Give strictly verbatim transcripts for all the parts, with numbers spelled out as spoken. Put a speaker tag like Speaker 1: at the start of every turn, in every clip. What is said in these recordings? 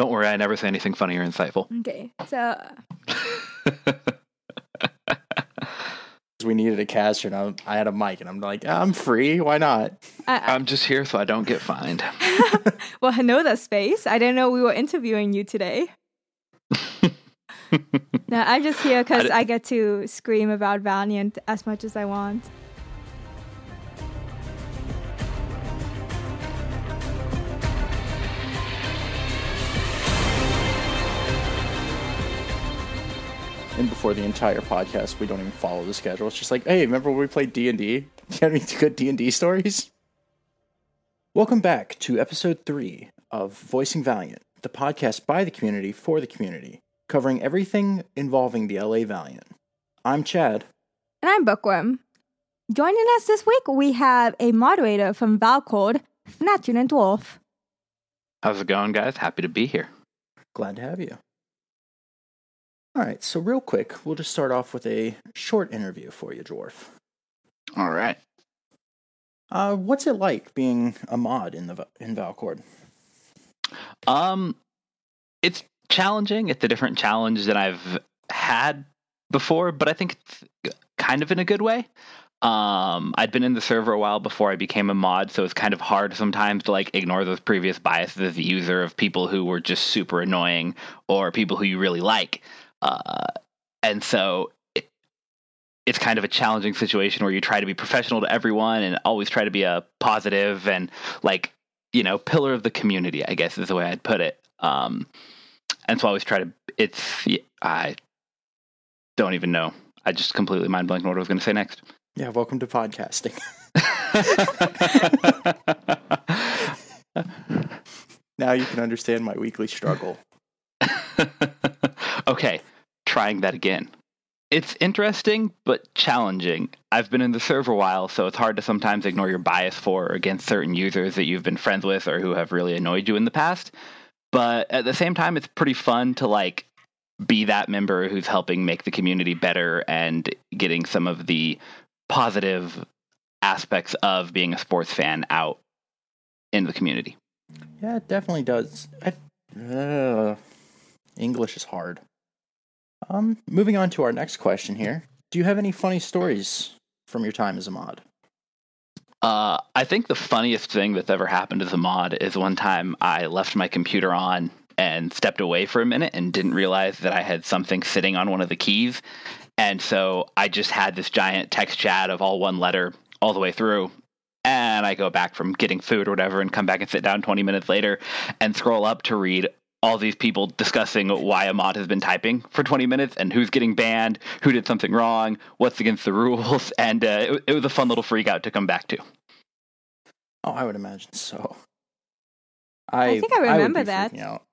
Speaker 1: Don't worry, I never say anything funny or insightful.
Speaker 2: Okay, so
Speaker 3: we needed a caster, and I, I had a mic, and I'm like, I'm free. Why not?
Speaker 2: I,
Speaker 1: I'm just here so I don't get fined.
Speaker 2: I, well, hello there, Space. I didn't know we were interviewing you today. No, I'm just here because I, I get to scream about Valiant as much as I want.
Speaker 3: And before the entire podcast, we don't even follow the schedule. It's just like, hey, remember when we played D and D? Do you have any good D and D stories? Welcome back to episode three of Voicing Valiant, the podcast by the community for the community, covering everything involving the L A Valiant. I'm Chad.
Speaker 2: And I'm Bookworm. Joining us this week, we have a moderator from Valcode, Fnatun Dwarf.
Speaker 1: How's it going, guys? Happy to be here.
Speaker 3: Glad to have you. All right, so real quick, we'll just start off with a short interview for you, Dwarf.
Speaker 1: All right.
Speaker 3: Uh, what's it like being a mod in the in Valcode?
Speaker 1: Um, it's challenging. It's a different challenge than I've had before, but I think it's kind of in a good way. Um, I'd been in the server a while before I became a mod, so it's kind of hard sometimes to like ignore those previous biases as a user of people who were just super annoying or people who you really like. Uh, and so it, it's kind of a challenging situation where you try to be professional to everyone and always try to be a positive and like, you know, pillar of the community, I guess is the way I'd put it. Um, and so I always try to, it's, I don't even know. I just completely mind blanked what I was going to say next.
Speaker 3: Yeah, welcome to podcasting. Now you can understand my weekly struggle.
Speaker 1: Okay, trying that again. It's interesting, but challenging. I've been in the server a while, so it's hard to sometimes ignore your bias for or against certain users that you've been friends with or who have really annoyed you in the past. But at the same time, it's pretty fun to like be that member who's helping make the community better and getting some of the positive aspects of being a sports fan out in the community.
Speaker 3: Yeah, it definitely does. I, uh, English is hard. Um, moving on to our next question here. Do you have any funny stories from your time as a mod?
Speaker 1: Uh, I think the funniest thing that's ever happened as a mod is one time I left my computer on and stepped away for a minute and didn't realize that I had something sitting on one of the keys. And so I just had this giant text chat of all one letter all the way through. And I go back from getting food or whatever and come back and sit down twenty minutes later and scroll up to read all these people discussing why a mod has been typing for twenty minutes and who's getting banned, who did something wrong, what's against the rules. And uh, it, it was a fun little freak out to come back to.
Speaker 3: Oh, I would imagine so. I,
Speaker 2: I think I remember
Speaker 3: I would be
Speaker 2: that.
Speaker 3: freaking out.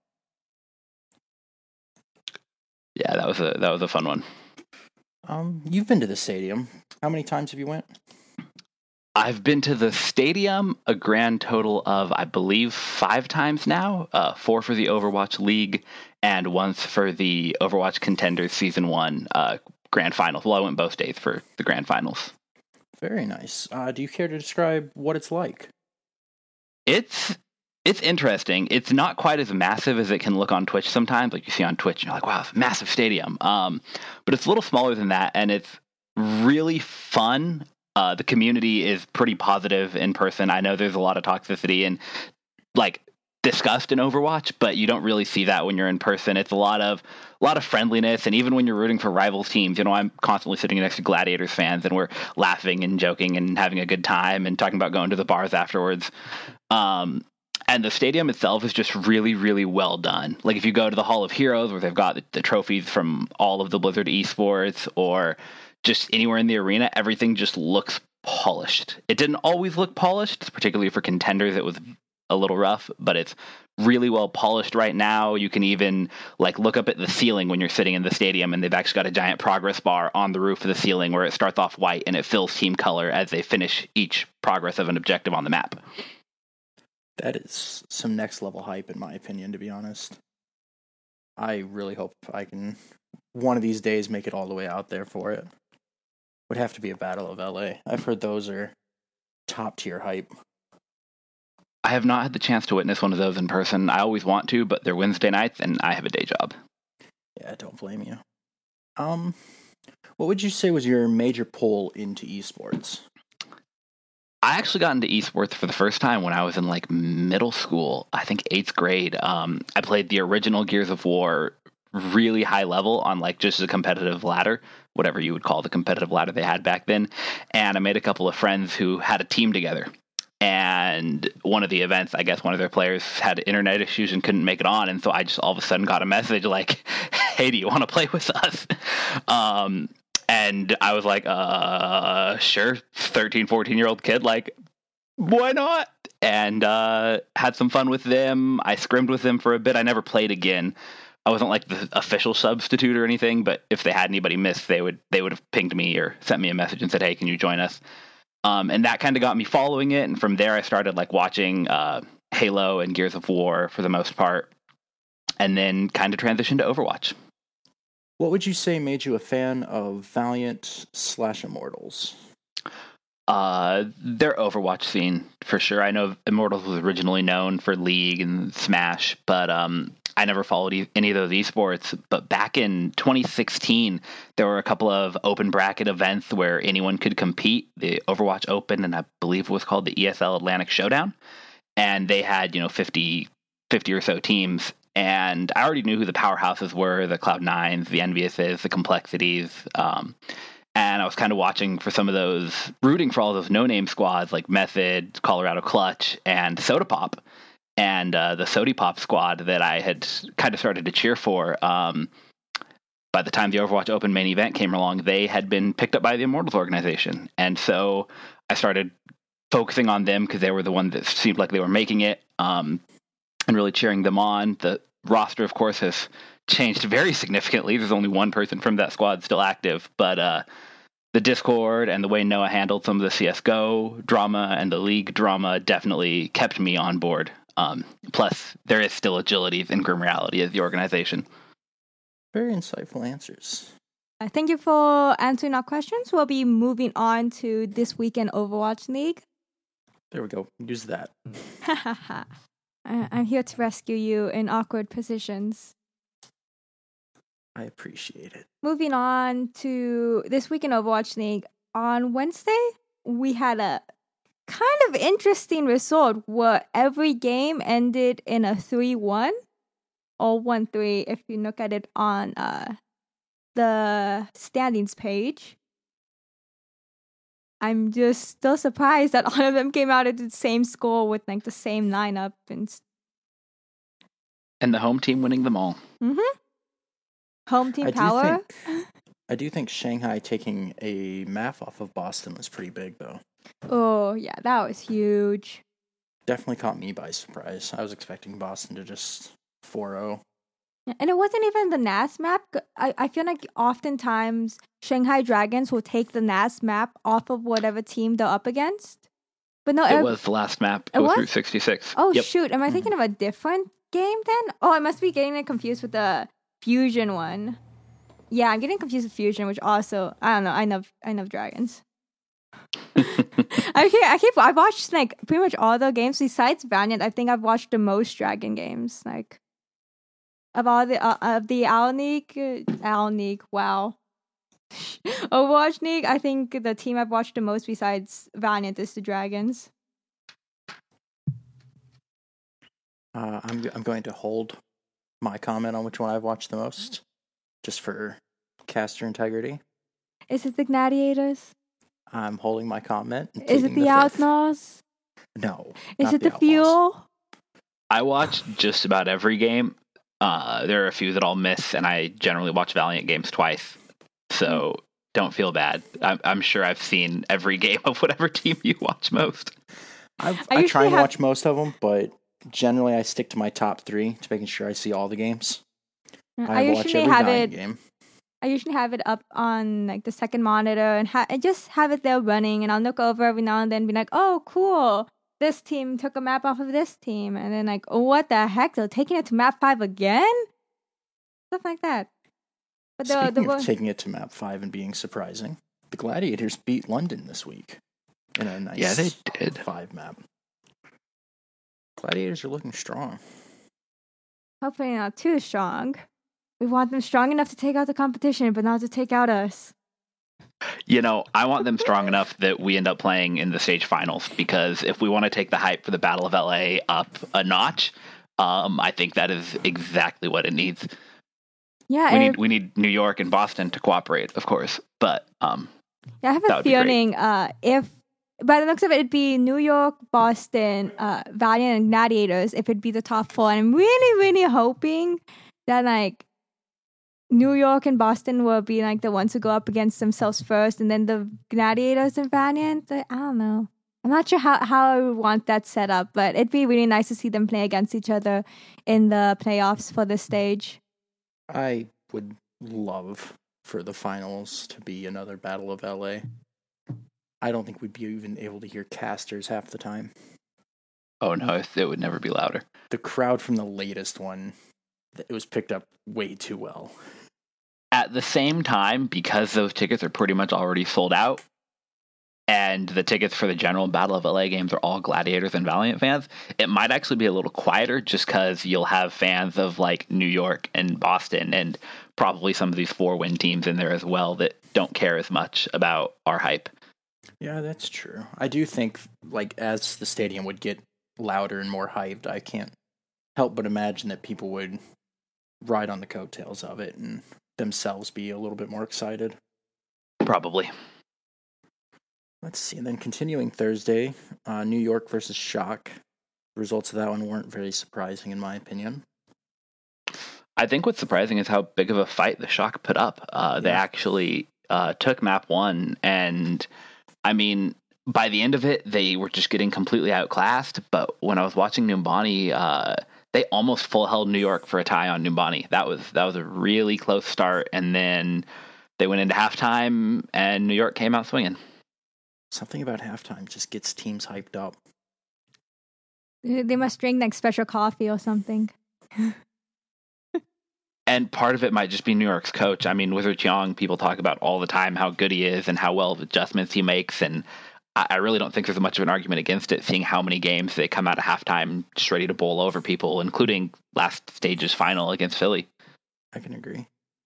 Speaker 1: Yeah, that was a that was a fun one.
Speaker 3: Um, you've been to the stadium. How many times have you went?
Speaker 1: I've been to the stadium a grand total of, I believe, five times now. Uh, four for the Overwatch League and once for the Overwatch Contenders Season one uh, Grand Finals. Well, I went both days for the Grand Finals.
Speaker 3: Very nice. Uh, do you care to describe what it's like?
Speaker 1: It's it's interesting. It's not quite as massive as it can look on Twitch sometimes. Like you see on Twitch, and you're like, wow, it's a massive stadium. Um, but it's a little smaller than that, and it's really fun. Uh, the community is pretty positive in person. I know there's a lot of toxicity and like disgust in Overwatch, but you don't really see that when you're in person. It's a lot of a lot of friendliness, and even when you're rooting for rivals teams, you know, I'm constantly sitting next to Gladiators fans, and we're laughing and joking and having a good time and talking about going to the bars afterwards. Um, and the stadium itself is just really, really well done. Like if you go to the Hall of Heroes, where they've got the, the trophies from all of the Blizzard esports, or just anywhere in the arena, everything just looks polished. It didn't always look polished, particularly for Contenders. It was a little rough, but it's really well polished right now. You can even like look up at the ceiling when you're sitting in the stadium, and they've actually got a giant progress bar on the roof of the ceiling where it starts off white and it fills team color as they finish each progress of an objective on the map.
Speaker 3: That is some next level hype, in my opinion, to be honest. I really hope I can one of these days make it all the way out there for it. Would have to be a Battle of L A. I've heard those are top tier hype.
Speaker 1: I have not had the chance to witness one of those in person. I always want to, but they're Wednesday nights, and I have a day job.
Speaker 3: Yeah, don't blame you. Um, what would you say was your major pull into esports?
Speaker 1: I actually got into esports for the first time when I was in like middle school, I think eighth grade. Um, I played the original Gears of War really high level on like just a competitive ladder, whatever you would call the competitive ladder they had back then. And I made a couple of friends who had a team together. And one of the events, I guess one of their players had internet issues and couldn't make it on. And so I just all of a sudden got a message like, hey, do you want to play with us? Um, and I was like, uh, sure, thirteen, fourteen year old kid, like, why not? And uh, had some fun with them. I scrimmed with them for a bit. I never played again. I wasn't like the official substitute or anything, but if they had anybody miss, they would they would have pinged me or sent me a message and said, hey, can you join us? Um, and that kind of got me following it. And from there, I started like watching uh, Halo and Gears of War for the most part, and then kind of transitioned to Overwatch.
Speaker 3: What would you say made you a fan of Valiant slash Immortals?
Speaker 1: Uh, their Overwatch scene for sure. I know Immortals was originally known for League and Smash, but um, I never followed e- any of those esports. But back in twenty sixteen, there were a couple of open bracket events where anyone could compete. The Overwatch Open, and I believe it was called the E S L Atlantic Showdown, and they had you know fifty, fifty or so teams. And I already knew who the powerhouses were: the Cloud Nines, the Enviouses, the Complexities. Um, and I was kind of watching for some of those, rooting for all those no-name squads like Method, Colorado Clutch, and Soda Pop. And uh, the Sody Pop squad that I had kind of started to cheer for. Um, by the time the Overwatch Open main event came along, they had been picked up by the Immortals organization. And so I started focusing on them because they were the one that seemed like they were making it, um, and really cheering them on. The roster, of course, has changed very significantly. There's only one person from that squad still active, but uh, the Discord and the way Noah handled some of the C S G O drama and the League drama definitely kept me on board. Um, plus, there is still agility in Grim Reality as the organization.
Speaker 3: Very insightful answers.
Speaker 2: Uh, thank you for answering our questions. We'll be moving on to this weekend Overwatch League.
Speaker 3: There we go. Use that.
Speaker 2: I- I'm here to rescue you in awkward positions.
Speaker 3: I appreciate it.
Speaker 2: Moving on to this week in Overwatch League. On Wednesday, we had a kind of interesting result where every game ended in a three one or one three if you look at it on uh, the standings page. I'm just still surprised that all of them came out at the same score with like the same lineup and
Speaker 1: And the home team winning them all.
Speaker 2: Mm-hmm. Home team
Speaker 3: I do
Speaker 2: power.
Speaker 3: think- I do think Shanghai taking a map off of Boston was pretty big, though.
Speaker 2: Oh, yeah, that was huge.
Speaker 3: Definitely caught me by surprise. I was expecting Boston to just four oh.
Speaker 2: And it wasn't even the N A S map. I, I feel like oftentimes Shanghai Dragons will take the N A S map off of whatever team they're up against. But no,
Speaker 1: It
Speaker 2: ev-
Speaker 1: was the last map,
Speaker 2: It
Speaker 1: go
Speaker 2: was?
Speaker 1: through sixty-six.
Speaker 2: Oh,
Speaker 1: Yep.
Speaker 2: shoot. Am I thinking of a different game then? Oh, I must be getting it confused with the Fusion one. Yeah, I'm getting confused with Fusion, which also, I don't know, I love, I love dragons. I keep, I keep, I've watched like pretty much all the games besides Valiant. I think I've watched the most dragon games, like of all the uh, of the Owl League, uh, Owl League. Wow, Overwatch League. I think the team I've watched the most besides Valiant is the Dragons.
Speaker 3: Uh, I'm I'm going to hold my comment on which one I've watched the most, just for caster integrity.
Speaker 2: Is it the Gladiators?
Speaker 3: I'm holding my comment. and
Speaker 2: Is it
Speaker 3: pleading
Speaker 2: the,
Speaker 3: the fifth.
Speaker 2: Outlaws?
Speaker 3: No.
Speaker 2: Is
Speaker 3: not
Speaker 2: it the,
Speaker 3: Outlaws.
Speaker 2: Fuel?
Speaker 1: I watch just about every game. Uh, there are a few that I'll miss, and I generally watch Valiant games twice. So don't feel bad. I'm, I'm sure I've seen every game of whatever team you watch most.
Speaker 3: I've,
Speaker 2: I
Speaker 3: I,
Speaker 2: usually
Speaker 3: try and
Speaker 2: have-
Speaker 3: watch most of them, but generally I stick to my top three to making sure I see all the games.
Speaker 2: I,
Speaker 3: I watch
Speaker 2: usually
Speaker 3: every
Speaker 2: have
Speaker 3: Valiant
Speaker 2: it.
Speaker 3: game.
Speaker 2: I usually have it up on like the second monitor and, ha- and just have it there running, and I'll look over every now and then and be like, "Oh, cool! This team took a map off of this team," and then like, "Oh, what the heck? They're taking it to map five again?" Stuff like that. But the
Speaker 3: Speaking
Speaker 2: the
Speaker 3: of
Speaker 2: one-
Speaker 3: taking it to map five and being surprising, the Gladiators beat London this week in a nice
Speaker 1: Yeah, they did.
Speaker 3: five map. Gladiators are looking strong.
Speaker 2: Hopefully not too strong. We want them strong enough to take out the competition, but not to take out us.
Speaker 1: You know, I want them strong enough that we end up playing in the stage finals, because if we want to take the hype for the Battle of L A up a notch, um, I think that is exactly what it needs.
Speaker 2: Yeah,
Speaker 1: we
Speaker 2: if,
Speaker 1: need we need New York and Boston to cooperate, of course, but um,
Speaker 2: yeah, I have a feeling uh, if by the looks of it, it'd be New York, Boston, uh, Valiant, and Gladiators. If it'd be the top four, and I'm really, really hoping that like New York and Boston will be like the ones who go up against themselves first, and then the Gladiators and Valiant. I don't know. I'm not sure how, how I would want that set up, but it'd be really nice to see them play against each other in the playoffs for this stage.
Speaker 3: I would love for the finals to be another Battle of L A. I don't think we'd be even able to hear casters half the time.
Speaker 1: Oh no, it would never be louder.
Speaker 3: The crowd from the latest one, it was picked up way too well.
Speaker 1: At the same time, because those tickets are pretty much already sold out, and the tickets for the general Battle of L A games are all Gladiators and Valiant fans, it might actually be a little quieter, just because you'll have fans of like New York and Boston and probably some of these four-win teams in there as well that don't care as much about our hype.
Speaker 3: Yeah, that's true. I do think, like, as the stadium would get louder and more hyped, I can't help but imagine that people would ride on the coattails of it and themselves be a little bit more excited.
Speaker 1: Probably.
Speaker 3: Let's see. And then continuing Thursday, uh, New York versus Shock. The results of that one weren't very surprising, in my opinion.
Speaker 1: I think what's surprising is how big of a fight the Shock put up. Uh, yeah. They actually uh, took map one, and I mean, by the end of it, they were just getting completely outclassed. But when I was watching Numbani, uh, they almost full held New York for a tie on Numbani. That was that was a really close start, and then they went into halftime, and New York came out swinging.
Speaker 3: Something about halftime just gets teams hyped up.
Speaker 2: They must drink like special coffee or something.
Speaker 1: And part of it might just be New York's coach. I mean, Wizard Cheong, people talk about all the time how good he is and how well of adjustments he makes. And I, I really don't think there's much of an argument against it, seeing how many games they come out of halftime just ready to bowl over people, including last stage's final against Philly.
Speaker 3: I can agree.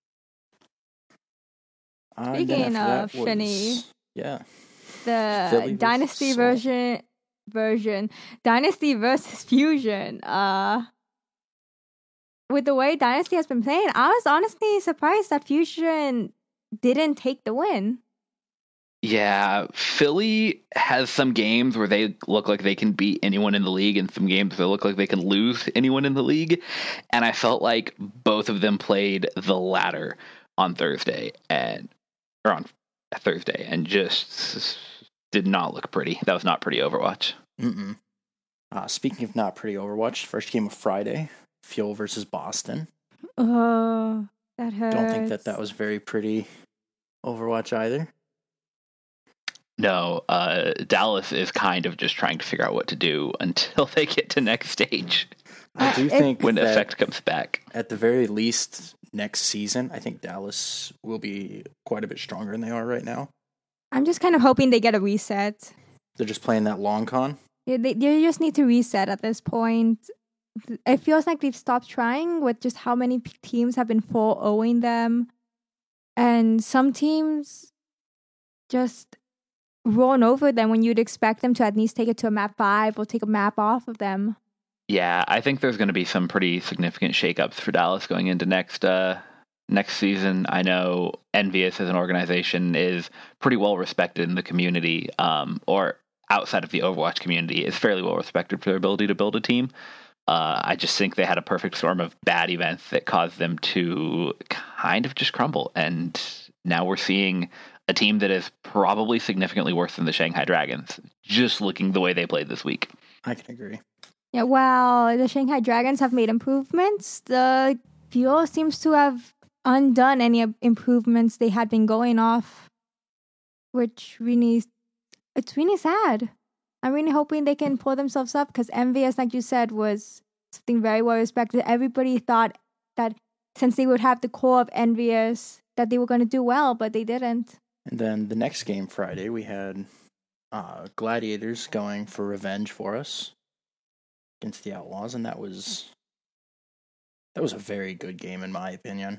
Speaker 2: Speaking uh, of Philly,
Speaker 3: yeah,
Speaker 2: the
Speaker 3: Philly
Speaker 2: Dynasty
Speaker 3: Salt.
Speaker 2: version, version, Dynasty versus Fusion. Uh, with the way Dynasty has been playing, I was honestly surprised that Fusion didn't take the win.
Speaker 1: Yeah, Philly has some games where they look like they can beat anyone in the league, and some games that look like they can lose anyone in the league. And I felt like both of them played the latter on Thursday, and or on Thursday, and just did not look pretty. That was not pretty Overwatch.
Speaker 3: Mm-mm. Uh, speaking of not pretty Overwatch, first game of Friday, Fuel versus Boston.
Speaker 2: Oh, that hurts.
Speaker 3: Don't think that that was very pretty Overwatch either.
Speaker 1: No, uh, Dallas is kind of just trying to figure out what to do until they get to next stage.
Speaker 3: I do think
Speaker 1: when the
Speaker 3: that
Speaker 1: effect comes back.
Speaker 3: At the very least, next season, I think Dallas will be quite a bit stronger than they are right now.
Speaker 2: I'm just kind of hoping they get a reset.
Speaker 3: They're just playing that long con?
Speaker 2: Yeah, they, they just need to reset at this point. It feels like they've stopped trying with just how many p- teams have been four-ohing them. And some teams just run over them when you'd expect them to at least take it to a map five or take a map off of them.
Speaker 1: Yeah, I think there's going to be some pretty significant shakeups for Dallas going into next uh, next season. I know Envious as an organization is pretty well respected in the community, um, or outside of the Overwatch community, is fairly well respected for their ability to build a team. Uh, I just think they had a perfect storm of bad events that caused them to kind of just crumble. And now we're seeing a team that is probably significantly worse than the Shanghai Dragons, just looking the way they played this week.
Speaker 3: I can agree.
Speaker 2: Yeah, while the Shanghai Dragons have made improvements, the Fuel seems to have undone any improvements they had been going off, which really, it's really sad. I'm really hoping they can pull themselves up, because Envious, like you said, was something very well respected. Everybody thought that since they would have the core of Envious, that they were going to do well, but they didn't.
Speaker 3: And then the next game Friday, we had uh, Gladiators going for revenge for us. against the Outlaws, and that was that was a very good game in my opinion.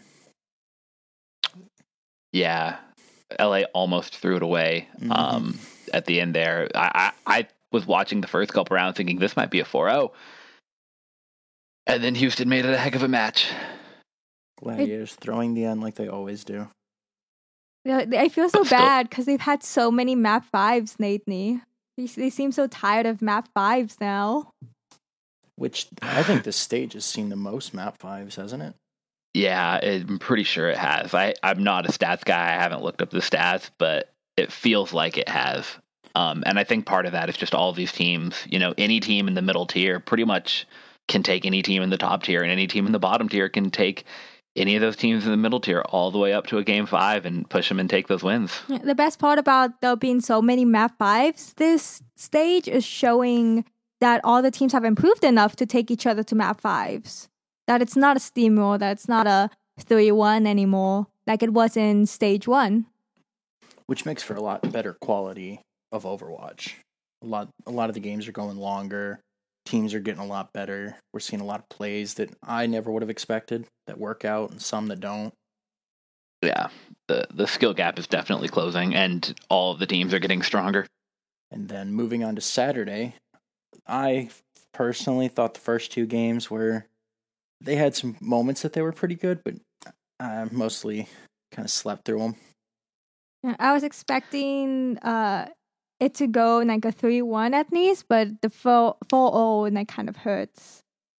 Speaker 1: Yeah, L A almost threw it away
Speaker 3: Mhm.
Speaker 1: um, at the end there. I, I, I was watching the first couple rounds thinking this might be a four oh. And then Houston made it a heck of a match.
Speaker 3: Gladiators throwing the end like they always do.
Speaker 2: Yeah, I feel so
Speaker 1: But still-
Speaker 2: bad because they've had so many map fives lately. They, they seem so tired of map fives now.
Speaker 3: Which I think this stage has seen the most map fives, hasn't it?
Speaker 1: Yeah, I'm pretty sure it has. I, I'm not a stats guy. I haven't looked up the stats, but it feels like it has. Um, and I think part of that is just all of these teams. You know, any team in the middle tier pretty much can take any team in the top tier, and any team in the bottom tier can take any of those teams in the middle tier all the way up to a game five and push them and take those wins.
Speaker 2: The best part about there being so many map fives this stage is showing that all the teams have improved enough to take each other to map fives. That it's not a steamroll, that it's not a three one anymore like it was in stage one.
Speaker 3: Which makes for a lot better quality of Overwatch. A lot, a lot of the games are going longer. Teams are getting a lot better. We're seeing a lot of plays that I never would have expected that work out, and some that don't.
Speaker 1: Yeah, the the skill gap is definitely closing, and all of the teams are getting stronger.
Speaker 3: And then moving on to Saturday, I personally thought the first two games were they had some moments that they were pretty good, but I mostly kind of slept through them.
Speaker 2: Yeah, I was expecting uh, it to go in like a three one at least, but the four oh and that kind of hurts.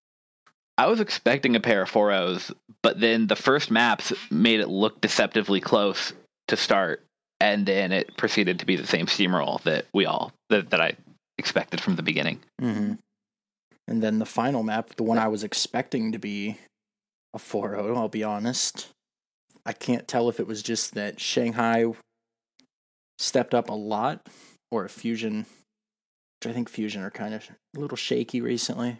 Speaker 1: I was expecting a pair of four ohs, but then the first maps made it look deceptively close to start, and then it proceeded to be the same steamroll that we all that, that I expected from the beginning.
Speaker 3: Mm-hmm. And then the final map, the one I was expecting to be a four oh, I'll be honest. I can't tell if it was just that Shanghai stepped up a lot, or if Fusion, which I think Fusion are kind of a little shaky recently.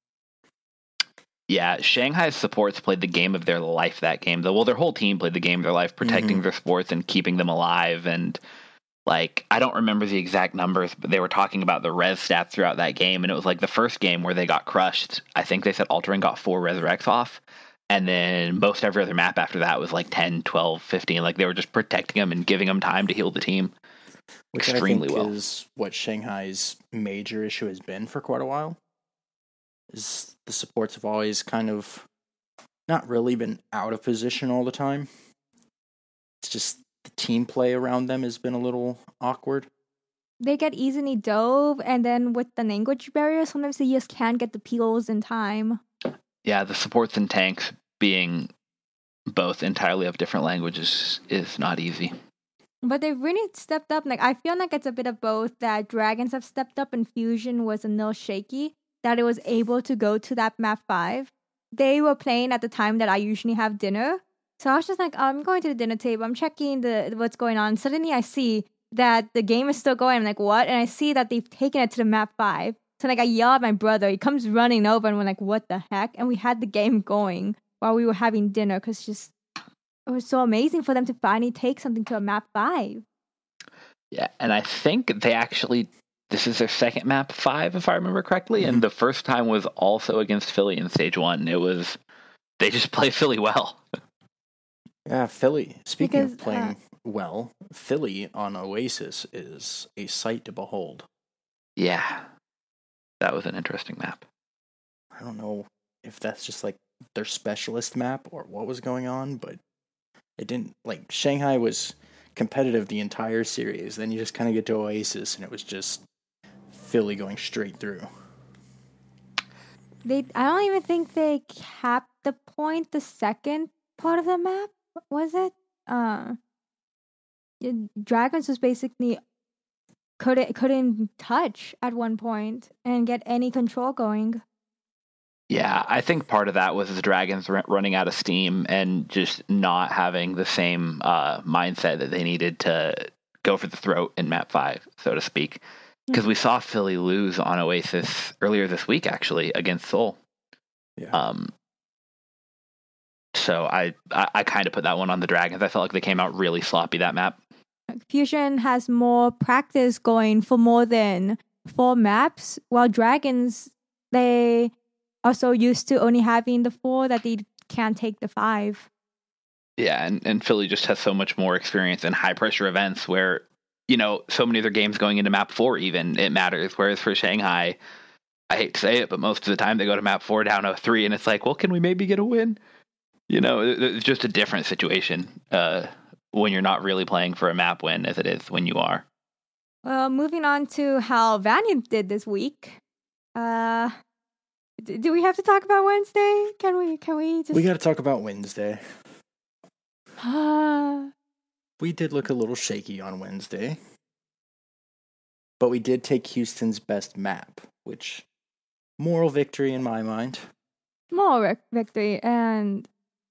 Speaker 1: Yeah, Shanghai's supports played the game of their life that game. Well, their whole team played the game of their life, protecting
Speaker 3: Mhm.
Speaker 1: their sports and keeping them alive. And, like, I don't remember the exact numbers, but they were talking about the res stats throughout that game. And it was like the first game where they got crushed. I think they said Altering got four resurrects off. And then most every other map after that was like ten, twelve, fifteen. Like, they were just protecting them and giving them time to heal the team.
Speaker 3: Which
Speaker 1: Extremely
Speaker 3: I think
Speaker 1: well.
Speaker 3: is what Shanghai's major issue has been for quite a while. Is the supports have always kind of not really been out of position all the time. It's just the team play around them has been a little awkward.
Speaker 2: They get easily dove, and then with the language barrier, sometimes they just can't get the peels in time.
Speaker 1: Yeah, the supports and tanks being both entirely of different languages is not easy.
Speaker 2: But they've really stepped up. Like I feel like it's a bit of both. That Dragons have stepped up, and Fusion was a little shaky. That it was able to go to that map five. They were playing at the time that I usually have dinner, so I was just like, I'm going to the dinner table. I'm checking the what's going on. Suddenly, I see that the game is still going. I'm like, what? And I see that they've taken it to the map five. So like, I yell at my brother. He comes running over, and we're like, what the heck? And we had the game going while we were having dinner because just it was so amazing for them to finally take something to a map five.
Speaker 1: Yeah, and I think they actually, this is their second map five, if I remember correctly,
Speaker 3: Mhm.
Speaker 1: and the first time was also against Philly in stage one. It was, they just play Philly well.
Speaker 3: Yeah, Philly. Speaking
Speaker 2: Because,
Speaker 3: of playing well, Philly on Oasis is a sight to behold.
Speaker 1: Yeah, that was an interesting map.
Speaker 3: I don't know if that's just like their specialist map or what was going on, but it didn't, like, Shanghai was competitive the entire series. Then you just kind of get to Oasis, and it was just Philly going straight through.
Speaker 2: They, I don't even think they capped the point. The second part of the map was it? Uh, yeah, Dragons was basically couldn't couldn't touch at one point and get any control going.
Speaker 1: Yeah, I think part of that was the Dragons r- running out of steam and just not having the same uh, mindset that they needed to go for the throat in map five, so to speak. Because we saw Philly lose on Oasis earlier this week, actually, against Seoul.
Speaker 3: Yeah.
Speaker 1: Um, so I, I, I kind of put that one on the Dragons. I felt like they came out really sloppy that map.
Speaker 2: Fusion has more practice going for more than four maps, while Dragons they are so used to only having the four that they can't take the five.
Speaker 1: Yeah, and, and Philly just has so much more experience in high pressure events where, you know, so many of their games going into map four even, it matters. Whereas for Shanghai, I hate to say it, but most of the time they go to map four down oh three, and it's like, well, can we maybe get a win? You know, it's just a different situation uh, when you're not really playing for a map win as it is when you are.
Speaker 2: Well, moving on to how Valiant did this week. Uh, d- do we have to talk about Wednesday? Can we? Can we just?
Speaker 3: We got to talk about Wednesday. We did look a little shaky on Wednesday, but we did take Houston's best map, which moral victory in my mind.
Speaker 2: Moral victory, and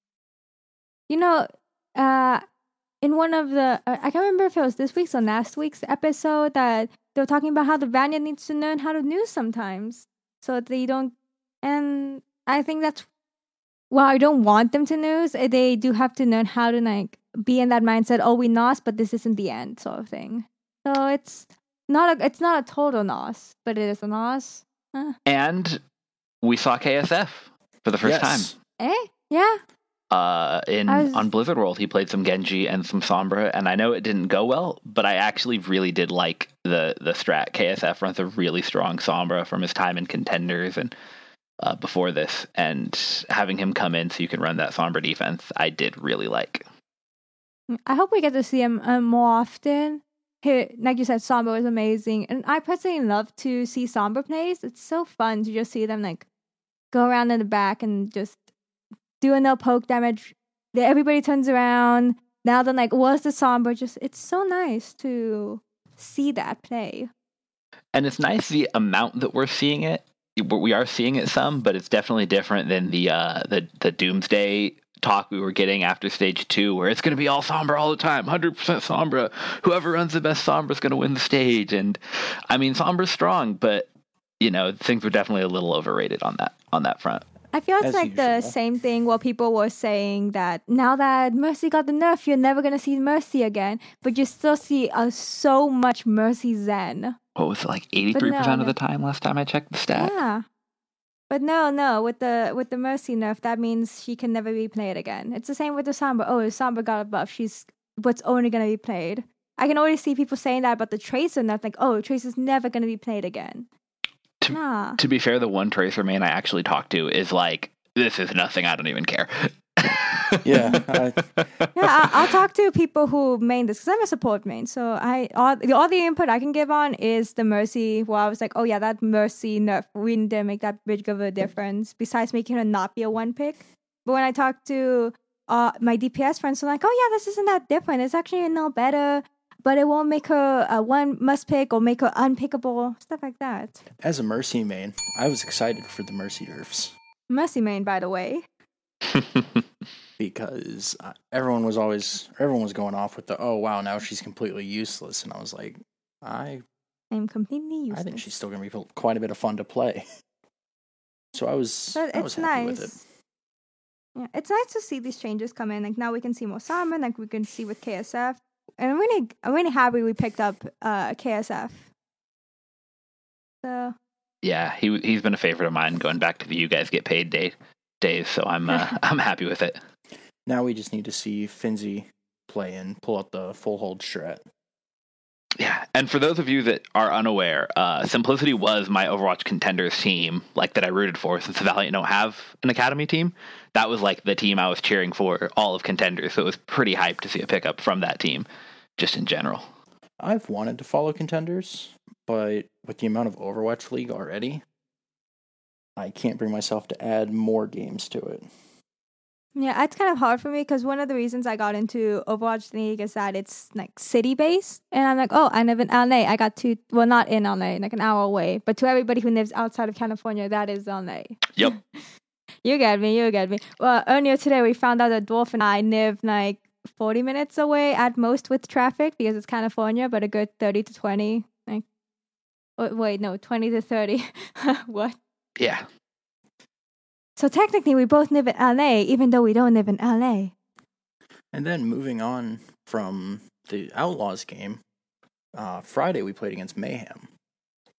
Speaker 2: you know, uh, in one of the uh, I can't remember if it was this week's or last week's episode that they were talking about how the Valiant needs to learn how to lose sometimes, so that they don't. And I think that's. Well, I don't want them to lose. They do have to learn how to like be in that mindset. Oh, we lost, but this isn't the end, sort of thing. So it's not a it's not a total loss, but it is a loss. Huh.
Speaker 1: And we saw K S F for the first
Speaker 3: Yes.
Speaker 1: time.
Speaker 2: Eh? Yeah.
Speaker 1: Uh, in
Speaker 2: was...
Speaker 1: on Blizzard World, he played some Genji and some Sombra, and I know it didn't go well, but I actually really did like the the strat. K S F runs a really strong Sombra from his time in Contenders and. Uh, before this, and having him come in so you can run that Sombra defense, I did really like.
Speaker 2: I hope we get to see him uh, more often. He, like you said, Sombra was amazing, and I personally love to see Sombra plays. It's so fun to just see them like go around in the back and just do a no poke damage. Everybody turns around. Now then, like, what's the Sombra? Just it's so nice to see that play.
Speaker 1: And it's nice the amount that we're seeing it. We are seeing it some, but it's definitely different than the uh, the the Doomsday talk we were getting after stage two, where it's going to be all Sombra all the time, one hundred percent Sombra. Whoever runs the best Sombra is going to win the stage. And I mean, Sombra's strong, but you know, things were definitely a little overrated on that on that front.
Speaker 2: I feel it's
Speaker 3: As
Speaker 2: like
Speaker 3: usual.
Speaker 2: the same thing where people were saying that now that Mercy got the nerf, you're never going to see Mercy again, but you still see uh, so much Mercy Zen.
Speaker 1: What was it, like eighty-three percent
Speaker 2: no,
Speaker 1: of
Speaker 2: no.
Speaker 1: the time last time I checked the stat?
Speaker 2: Yeah. But no, no, with the with the Mercy nerf, that means she can never be played again. It's the same with the Sombra. Oh, if Sombra got a buff, she's what's only going to be played. I can already see people saying that about the Tracer nerf, like, oh, Tracer's never going to be played again.
Speaker 1: To,
Speaker 2: nah.
Speaker 1: to be fair, the one Tracer main I actually talked to is like, this is nothing, I don't even care.
Speaker 3: Yeah. I,
Speaker 2: yeah, I, I'll talk to people who main this because I'm a support main. So I all, all the input I can give on is the Mercy. Where I was like, oh yeah, that Mercy nerf really didn't make that big of a difference. Besides making her not be a one pick. But when I talk to uh, my D P S friends, they're like, oh yeah, this isn't that different. It's actually no better, but it won't make her a one must pick or make her unpickable, stuff like that.
Speaker 3: as a Mercy main, I was excited for the Mercy nerfs.
Speaker 2: Mercy main, by the way.
Speaker 3: Because uh, everyone was always everyone was going off with the oh wow now she's completely useless, and I was like I
Speaker 2: I'm completely useless.
Speaker 3: I think she's still gonna be quite a bit of fun to play. So I was
Speaker 2: But
Speaker 3: I
Speaker 2: it's
Speaker 3: was happy
Speaker 2: nice.
Speaker 3: with it.
Speaker 2: Yeah, it's nice to see these changes come in. Like now we can see more Sombra, like we can see with K S F, and I'm really I'm really happy we picked up uh, K S F. So
Speaker 1: yeah, he he's been a favorite of mine going back to the you guys get paid day days. So I'm uh, I'm happy with it.
Speaker 3: Now we just need to see Finzi play and pull out the full hold strat.
Speaker 1: Yeah, and for those of you that are unaware, uh, Simplicity was my Overwatch Contenders team, like that I rooted for, since the Valiant don't have an academy team. That was like the team I was cheering for all of Contenders, so it was pretty hyped to see a pickup from that team, just in general.
Speaker 3: I've wanted to follow Contenders, but with the amount of Overwatch League already, I can't bring myself to add more games to it.
Speaker 2: yeah, it's kind of hard for me because one of the reasons I got into Overwatch League is that it's like city based, and I'm like, oh, I live in L A. I got to well, not in L A, like an hour away, but to everybody who lives outside of California, that is L A.
Speaker 1: Yep.
Speaker 2: You get me, you get me. Well, earlier today we found out that Dwarf and I live like forty minutes away at most with traffic because it's California, but a good thirty to twenty. Like, oh, wait, no, twenty to thirty. What?
Speaker 1: Yeah.
Speaker 2: So technically, we both live in L A, even though we don't live in L A.
Speaker 3: And then moving on from the Outlaws game, uh, Friday we played against Mayhem.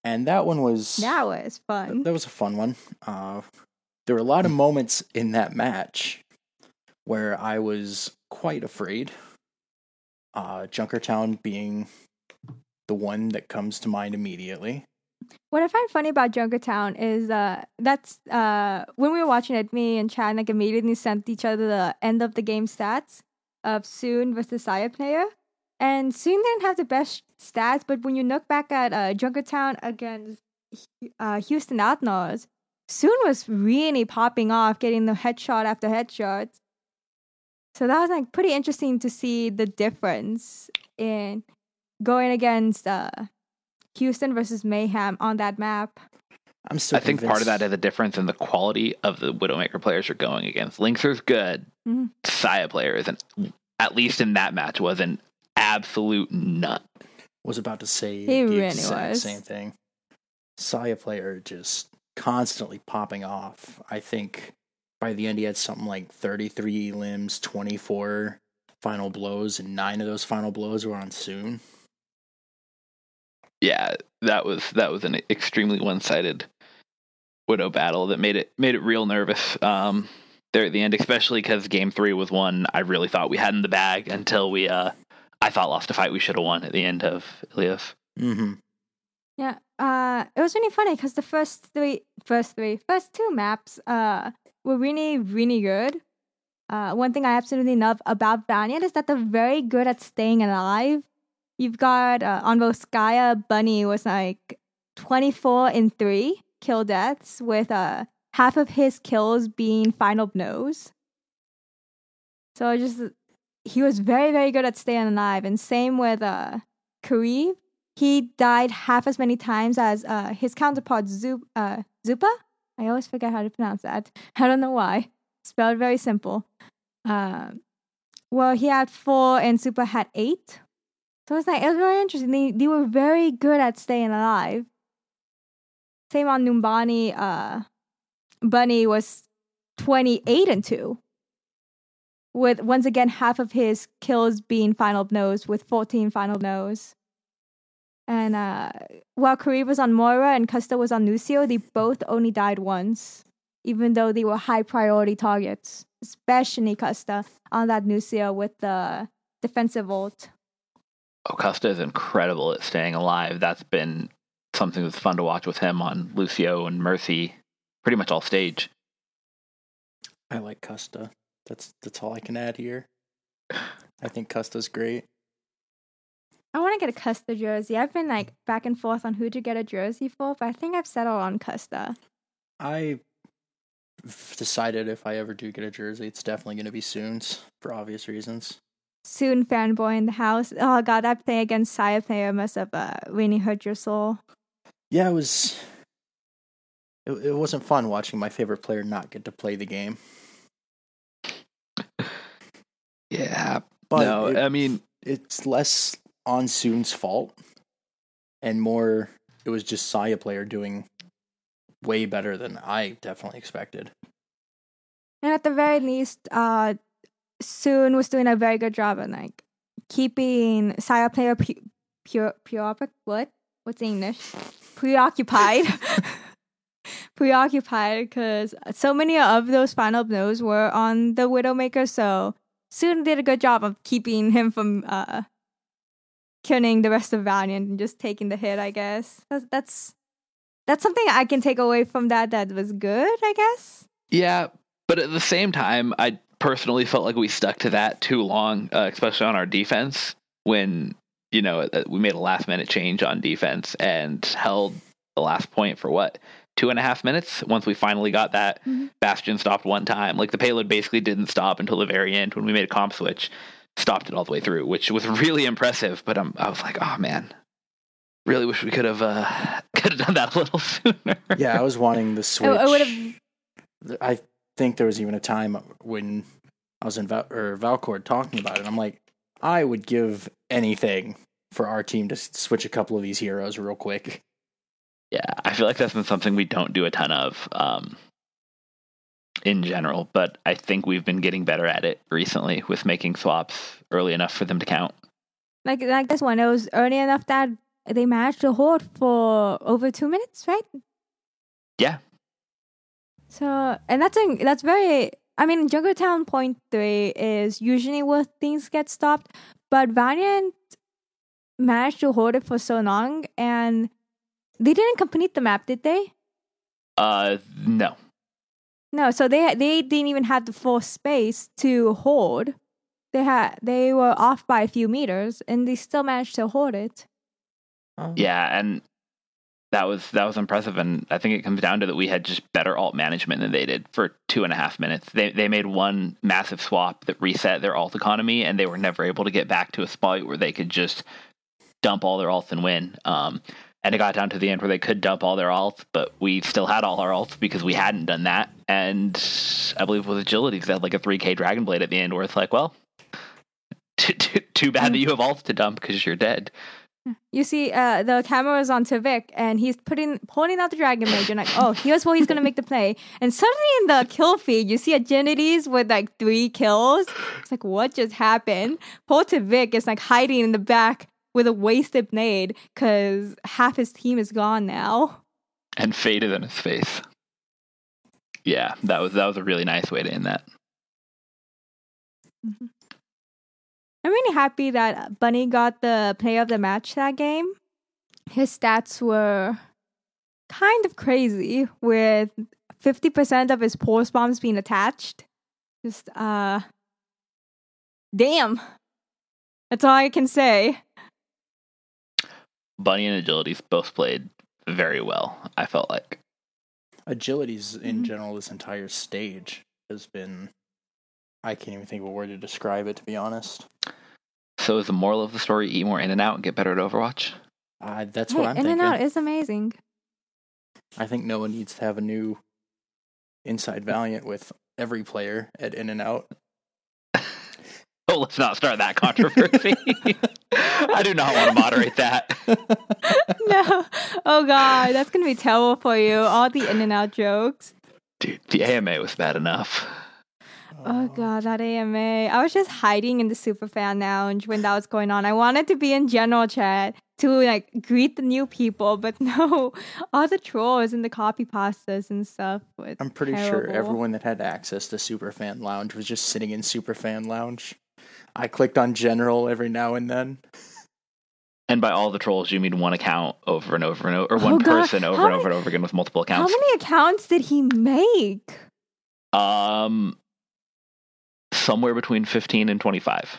Speaker 3: And that one was
Speaker 2: That was fun.
Speaker 3: That was a fun one. Uh, there were a lot of moments in that match where I was quite afraid. Uh, Junkertown being the one that comes to mind immediately.
Speaker 2: What I find funny about Junkertown is uh, that's uh, when we were watching it, me and Chad like immediately sent each other the end of the game stats of Soon versus Saya player. And Soon didn't have the best stats, but when you look back at uh, Junkertown against uh, Houston Outlaws, Soon was really popping off, getting the headshot after headshot. So that was like pretty interesting to see the difference in going against uh, Houston versus Mayhem on that map.
Speaker 3: I'm still
Speaker 1: I think
Speaker 3: convinced.
Speaker 1: part of that is a difference in the quality of the Widowmaker players you're going against. Linkzer's good.
Speaker 2: Mm-hmm.
Speaker 1: Saya player isn't, at least in that match, was an absolute nut.
Speaker 3: Was about to say
Speaker 2: He
Speaker 3: the
Speaker 2: really
Speaker 3: exact
Speaker 2: was.
Speaker 3: same thing. Saya player just constantly popping off. I think by the end he had something like thirty-three limbs, twenty-four final blows, and nine of those final blows were on Soon.
Speaker 1: Yeah, that was that was an extremely one-sided Widow battle that made it made it real nervous um, there at the end, especially because game three was one I really thought we had in the bag until we, uh, I thought, lost a fight we should have won at the end of Ilios.
Speaker 3: Mm-hmm.
Speaker 2: Yeah, uh, it was really funny because the first three, first three, first two maps uh, were really, really good. Uh, one thing I absolutely love about Valiant is that they're very good at staying alive. You've got uh, on Volskaya, Bunny was like twenty-four in three kill deaths, with uh, half of his kills being final blows. So just he was very, very good at staying alive. And same with uh, Kareev. He died half as many times as uh, his counterpart, Zup- uh, Zupa? I always forget how to pronounce that. I don't know why. Spelled very simple. Uh, well, he had four and Zupa had eight. So it's like, it was very interesting. They, they were very good at staying alive. Same on Numbani. Uh, Bunny was twenty-eight and two. With, once again, half of his kills being final blows, with fourteen final blows. And uh, while Kareev was on Moira and Custa was on Lucio, they both only died once, even though they were high priority targets, especially Custa on that Lucio with the defensive ult.
Speaker 1: Oh, Custa is incredible at staying alive. That's been something that's fun to watch with him on Lucio and Mercy, pretty much all stage.
Speaker 3: I like Custa. That's that's all I can add here. I think Custa's great.
Speaker 2: I want to get a Custa jersey. I've been like back and forth on who to get a jersey for, but I think I've settled on Custa.
Speaker 3: I decided if I ever do get a jersey, it's definitely going to be Soon's for obvious reasons.
Speaker 2: Soon fanboy in the house. Oh god, that play against Saya player must have uh, really hurt your soul.
Speaker 3: Yeah, it was. It, it wasn't fun watching my favorite player not get to play the game.
Speaker 1: Yeah,
Speaker 3: But
Speaker 1: no,
Speaker 3: it,
Speaker 1: I mean,
Speaker 3: it's less on Soon's fault and more it was just Saya player doing way better than I definitely expected.
Speaker 2: And at the very least, uh, Soon was doing a very good job of like keeping Saya player pu- pure pure what what's English preoccupied. preoccupied because so many of those final blows were on the Widowmaker, so Soon did a good job of keeping him from uh, killing the rest of Valiant and just taking the hit, I guess. That's, that's that's something I can take away from that that was good, I guess.
Speaker 1: Yeah, but at the same time, I personally felt like we stuck to that too long, uh, especially on our defense, when, you know, we made a last-minute change on defense and held the last point for, what, two and a half minutes? Once we finally got that
Speaker 2: Mm-hmm.
Speaker 1: Bastion stopped one time. Like, the payload basically didn't stop until the very end when we made a comp switch, stopped it all the way through, which was really impressive, but um, I was like, oh, man. Really wish we could have uh, could have done that a little sooner.
Speaker 3: Yeah, I was wanting the switch.
Speaker 2: I, I would have.
Speaker 3: I think there was even a time when I was in Val- or Valcord talking about it. I'm like, I would give anything for our team to switch a couple of these heroes real quick.
Speaker 1: Yeah, I feel like that's been something we don't do a ton of um, in general, but I think we've been getting better at it recently with making swaps early enough for them to count.
Speaker 2: Like like this one, it was early enough that they managed to hold for over two minutes, right?
Speaker 1: Yeah.
Speaker 2: So, and that's a, that's very. I mean, Jungle Town Point Three is usually where things get stopped, but Valiant managed to hold it for so long, and they didn't complete the map, did they?
Speaker 1: Uh, no.
Speaker 2: No, so they they didn't even have the full space to hold. They had they were off by a few meters, and they still managed to hold it.
Speaker 3: Oh.
Speaker 1: Yeah, and that was that was impressive, and I think it comes down to that we had just better alt management than they did for two and a half minutes. They they made one massive swap that reset their alt economy, and they were never able to get back to a spot where they could just dump all their alts and win. Um, and it got down to the end where they could dump all their alts, but we still had all our alts because we hadn't done that. And I believe with agility, they had like a three K Dragon Blade at the end, where it's like, well, too, too, too bad that you have alts to dump because you're dead.
Speaker 2: You see, uh, the camera is on Tavik, and he's putting pulling out the Dragon Mage, and like, oh, here's where he's gonna make the play. And suddenly in the kill feed, you see Agilities with like three kills. It's like, what just happened? Poor Tavik is like hiding in the back with a wasted blade because half his team is gone now.
Speaker 1: And faded in his face. Yeah, that was that was a really nice way to end that.
Speaker 2: Mm-hmm. I'm really happy that Bunny got the player of the match that game. His stats were kind of crazy, with fifty percent of his pulse bombs being attached. Just, uh, damn. That's all I can say.
Speaker 1: Bunny and Agilities both played very well, I felt like.
Speaker 3: Agilities in
Speaker 2: Mhm.
Speaker 3: general, this entire stage has been... I can't even think of a word to describe it, to be honest.
Speaker 1: So is the moral of the story, eat more In-N-Out and get better at Overwatch?
Speaker 3: Uh, that's
Speaker 2: Hey,
Speaker 3: what I'm
Speaker 2: In and
Speaker 3: thinking.
Speaker 2: Out is amazing.
Speaker 3: I think no one needs to have a new Inside Valiant with every player at In-N-Out.
Speaker 1: Oh, let's not start that controversy. I do not want to moderate that.
Speaker 2: No. Oh, God. That's going to be terrible for you. All the In and Out jokes.
Speaker 1: Dude, the A M A was bad enough.
Speaker 2: Oh, God. That A M A. I was just hiding in the Superfan lounge when that was going on. I wanted to be in general chat to, like, greet the new people. But no. All the trolls and the copy pastas and stuff was
Speaker 3: I'm pretty sure
Speaker 2: terrible.
Speaker 3: everyone that had access to Superfan Lounge was just sitting in Superfan Lounge. I clicked on General every now and then.
Speaker 1: And by all the trolls, you mean one account over and over and over, or
Speaker 2: Oh,
Speaker 1: one
Speaker 2: God.
Speaker 1: person over
Speaker 2: How
Speaker 1: and
Speaker 2: many-
Speaker 1: over and over again with multiple
Speaker 2: How
Speaker 1: accounts.
Speaker 2: many accounts did he make?
Speaker 1: Um, somewhere between fifteen and twenty-five.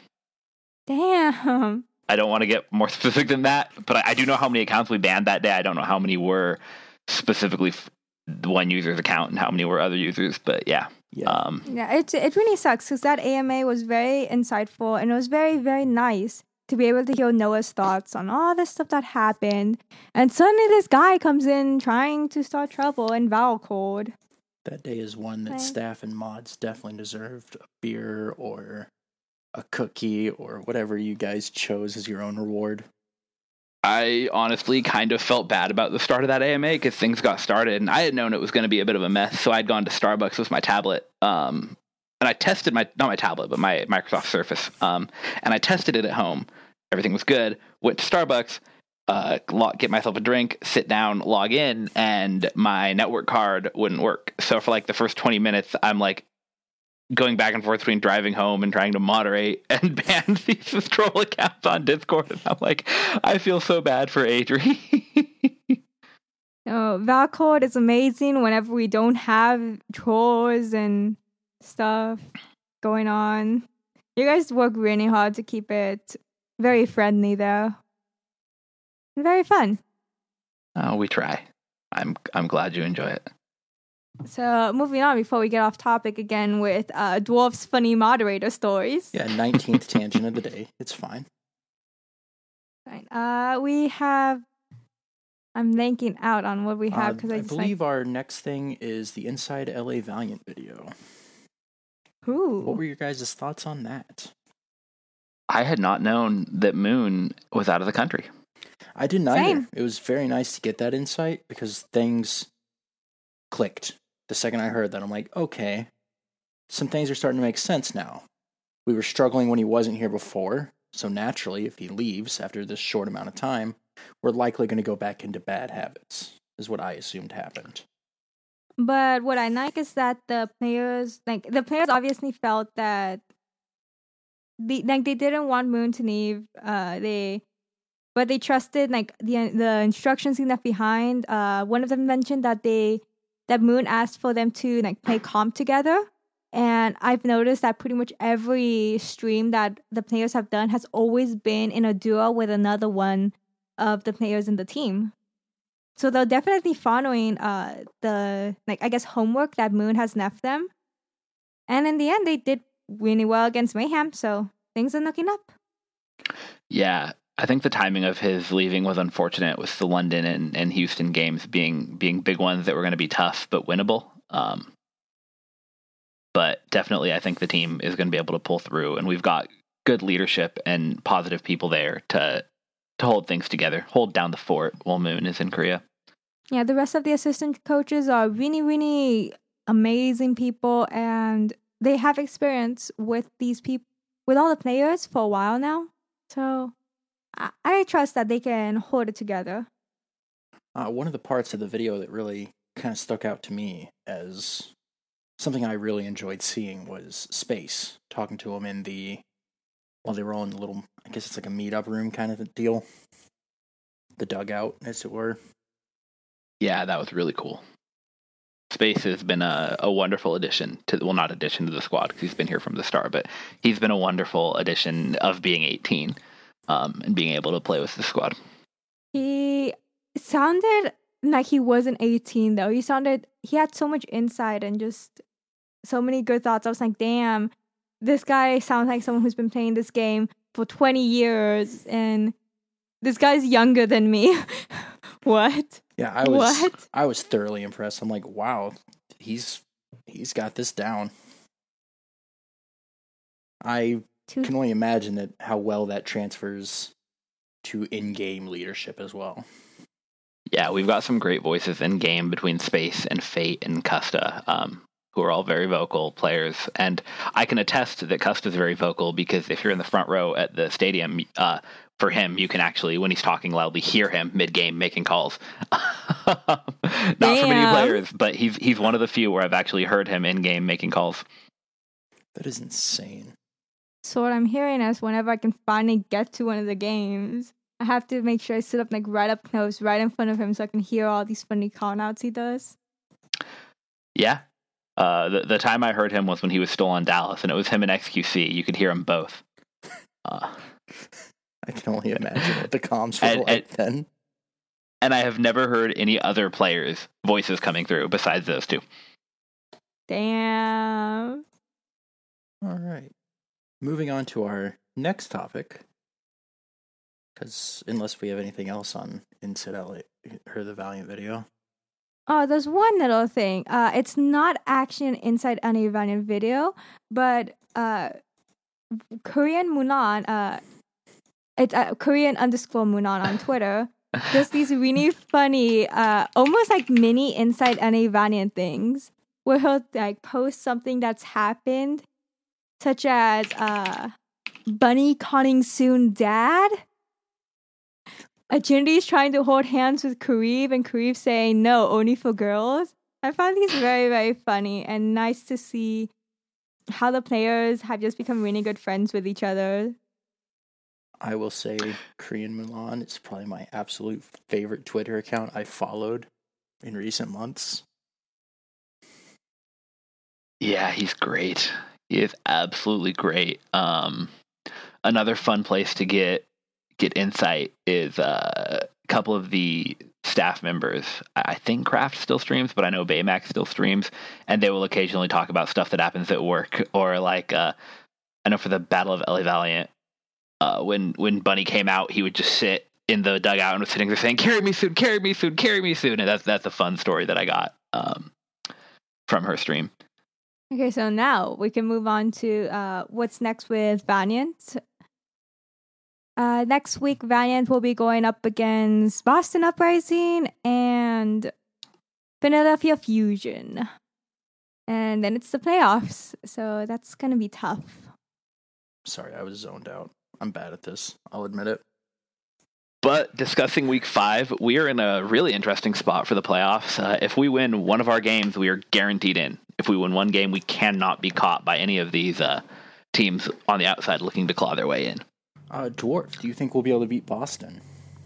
Speaker 2: Damn.
Speaker 1: I don't want to get more specific than that, but I, I do know how many accounts we banned that day. I don't know how many were specifically f- one user's account and how many were other users, but yeah.
Speaker 3: Yeah.
Speaker 1: Um,
Speaker 2: Yeah, it it really sucks because that A M A was very insightful and it was very, very nice to be able to hear Noah's thoughts on all the stuff that happened. And suddenly this guy comes in trying to start trouble in Val Code.
Speaker 3: That day is one that
Speaker 2: Okay.
Speaker 3: staff and mods definitely deserved a beer or a cookie or whatever you guys chose as your own reward.
Speaker 1: I honestly kind of felt bad about the start of that A M A because things got started and I had known it was going to be a bit of a mess. So I'd gone to Starbucks with my tablet. Um, and I tested my, not my tablet, but my Microsoft Surface. Um, and I tested it at home. Everything was good. Went to Starbucks, uh, log, get myself a drink, sit down, log in, and my network card wouldn't work. So for like the first twenty minutes, I'm like going back and forth between driving home and trying to moderate and ban these troll accounts on Discord. And I'm like, I feel so bad for Adri.
Speaker 2: Oh, Val Code is amazing whenever we don't have trolls and stuff going on. You guys work really hard to keep it very friendly there. And very fun.
Speaker 1: Oh, we try. I'm I'm glad you enjoy it.
Speaker 2: So moving on before we get off topic again with uh, Dwarf's funny moderator stories.
Speaker 3: Yeah, nineteenth tangent of the day. It's fine.
Speaker 2: Fine. Uh, we have. I'm linking out on what we
Speaker 3: Uh,
Speaker 2: have because I,
Speaker 3: I
Speaker 2: just
Speaker 3: believe our next thing is the Inside L A Valiant video.
Speaker 2: like, ooh.
Speaker 3: What were your guys' thoughts on that?
Speaker 1: I had not known that Moon was out of the country.
Speaker 3: I didn't either.
Speaker 2: Same.
Speaker 3: It was very nice to get that insight because things clicked. The second I heard that, I'm like, okay, some things are starting to make sense now. We were struggling when he wasn't here before, so naturally, if he leaves after this short amount of time, we're likely going to go back into bad habits, is what I assumed happened.
Speaker 2: But what I like is that the players, like the players, obviously felt that the like they didn't want Moon to leave. Uh, they, but they trusted like the the instructions he left behind. Uh, one of them mentioned that they that Moon asked for them to like play comp together, and I've noticed that pretty much every stream that the players have done has always been in a duo with another one of the players in the team. So they're definitely following uh the like I guess homework that Moon has left them. And in the end they did really well against Mayhem, so things are looking up.
Speaker 1: Yeah, I think the timing of his leaving was unfortunate, with the London and, and Houston games being being big ones that were going to be tough but winnable. Um, but definitely I think the team is going to be able to pull through, and we've got good leadership and positive people there to to hold things together, hold down the fort while Moon is in Korea.
Speaker 2: Yeah, the rest of the assistant coaches are really, really amazing people, and they have experience with these people, with all the players for a while now. So I, I trust that they can hold it together.
Speaker 3: Uh, one of the parts of the video that really kind of stuck out to me as something I really enjoyed seeing was Space talking to him in the, while they were all in the little, I guess it's like a meetup room kind of a deal. The dugout, as it were.
Speaker 1: Yeah, that was really cool. Space has been a, a wonderful addition to, well, not addition to the squad because he's been here from the start, but he's been a wonderful addition of being eighteen um, and being able to play with the squad.
Speaker 2: He sounded like he wasn't eighteen though. He sounded, he had so much insight and just so many good thoughts. I was like, damn, this guy sounds like someone who's been playing this game for twenty years, and this guy's younger than me. What?
Speaker 3: Yeah, I was
Speaker 2: What?
Speaker 3: I was thoroughly impressed. I'm like, wow, he's he's got this down. I
Speaker 2: Too-
Speaker 3: can only imagine that how well that transfers to in-game leadership as well.
Speaker 1: Yeah, we've got some great voices in game between Space and Fate and Custa, um, who are all very vocal players. And I can attest that Custa's very vocal because if you're in the front row at the stadium, uh, for him, you can actually, when he's talking loudly, hear him mid-game making calls. Not for many players, but he's he's one of the few where I've actually heard him in-game making calls.
Speaker 3: That is insane.
Speaker 2: So what I'm hearing is whenever I can finally get to one of the games, I have to make sure I sit up like right up close, right in front of him, so I can hear all these funny call-outs he does.
Speaker 1: Yeah. Uh, the, the time I heard him was when he was still on Dallas, and it was him and X Q C. You could hear them both. Uh,
Speaker 3: I can only imagine what the comms were
Speaker 1: and,
Speaker 3: like
Speaker 1: and,
Speaker 3: then.
Speaker 1: And I have never heard any other players' voices coming through besides those two.
Speaker 2: Damn.
Speaker 3: All right. Moving on to our next topic. Because unless we have anything else on Incel or the Valiant video.
Speaker 2: Oh, there's one little thing. Uh, it's not actually an Inside any Valiant video, but uh, Korean Mulan, uh, it's uh, Korean underscore Mulan on Twitter, does these really funny, uh, almost like mini Inside any Valiant things, where he'll like post something that's happened, such as uh, Bunny calling Soon dad. Ajinity is trying to hold hands with Karib, and Karib saying no, only for girls. I found these very, very funny and nice to see how the players have just become really good friends with each other.
Speaker 3: I will say Korean Mulan is probably my absolute favorite Twitter account I followed in recent months.
Speaker 1: Yeah, he's great. He is absolutely great. Um, another fun place to get get insight is uh, a couple of the staff members. I think Kraft still streams, but I know Baymax still streams, and they will occasionally talk about stuff that happens at work, or like uh, I know for the Battle of L A Valiant, uh, when when Bunny came out, he would just sit in the dugout and was sitting there saying, "Carry me soon, carry me soon, carry me soon," and that's that's a fun story that I got um, from her stream.
Speaker 2: Okay, so now we can move on to uh, what's next with Valiant. Uh, next week, Valiant will be going up against Boston Uprising and Philadelphia Fusion. And then it's the playoffs, so that's going to be tough.
Speaker 3: Sorry, I was zoned out. I'm bad at this. I'll admit it.
Speaker 1: But discussing week five, we are in a really interesting spot for the playoffs. Uh, if we win one of our games, we are guaranteed in. If we win one game, we cannot be caught by any of these uh, teams on the outside looking to claw their way in.
Speaker 3: Uh, Dwarf, do you think we'll be able to beat Boston?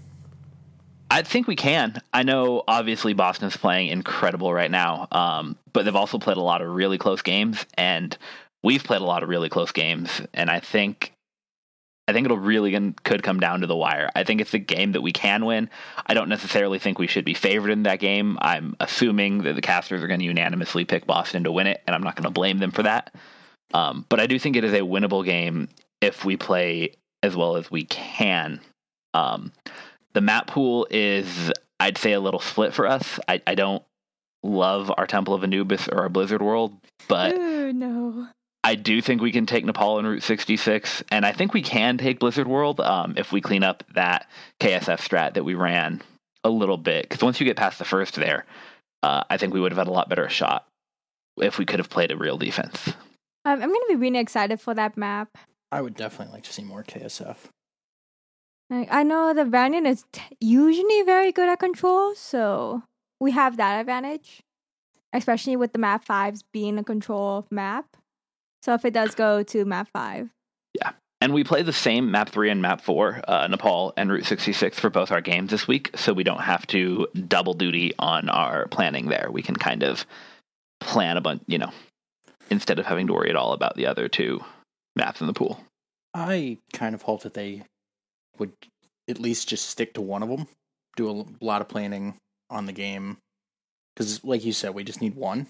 Speaker 1: I think we can. I know, obviously, Boston's playing incredible right now, um, but they've also played a lot of really close games, and we've played a lot of really close games, and I think I think it'll really could come down to the wire. I think it's a game that we can win. I don't necessarily think we should be favored in that game. I'm assuming that the casters are going to unanimously pick Boston to win it, and I'm not going to blame them for that. Um, but I do think it is a winnable game if we play as well as we can. Um, The map pool is, I'd say, a little split for us. I, I don't love our Temple of Anubis or our Blizzard World, but
Speaker 2: Ooh, no.
Speaker 1: I do think we can take Nepal and Route sixty-six, and I think we can take Blizzard World um, if we clean up that K S F strat that we ran a little bit. Because once you get past the first there, uh, I think we would have had a lot better shot if we could have played a real defense.
Speaker 2: Um, I'm going to be really excited for that map.
Speaker 3: I would definitely like to see more K S F.
Speaker 2: Like, I know the Vanian is t- usually very good at control, so we have that advantage, especially with the map fives being a control map. So if it does go to map five.
Speaker 1: Yeah. And we play the same map three and map four, uh, Nepal and Route sixty-six for both our games this week, so we don't have to double duty on our planning there. We can kind of plan a bunch, you know, instead of having to worry at all about the other two maps in the pool.
Speaker 3: I kind of hope that they would at least just stick to one of them, do a lot of planning on the game, because like you said, we just need one.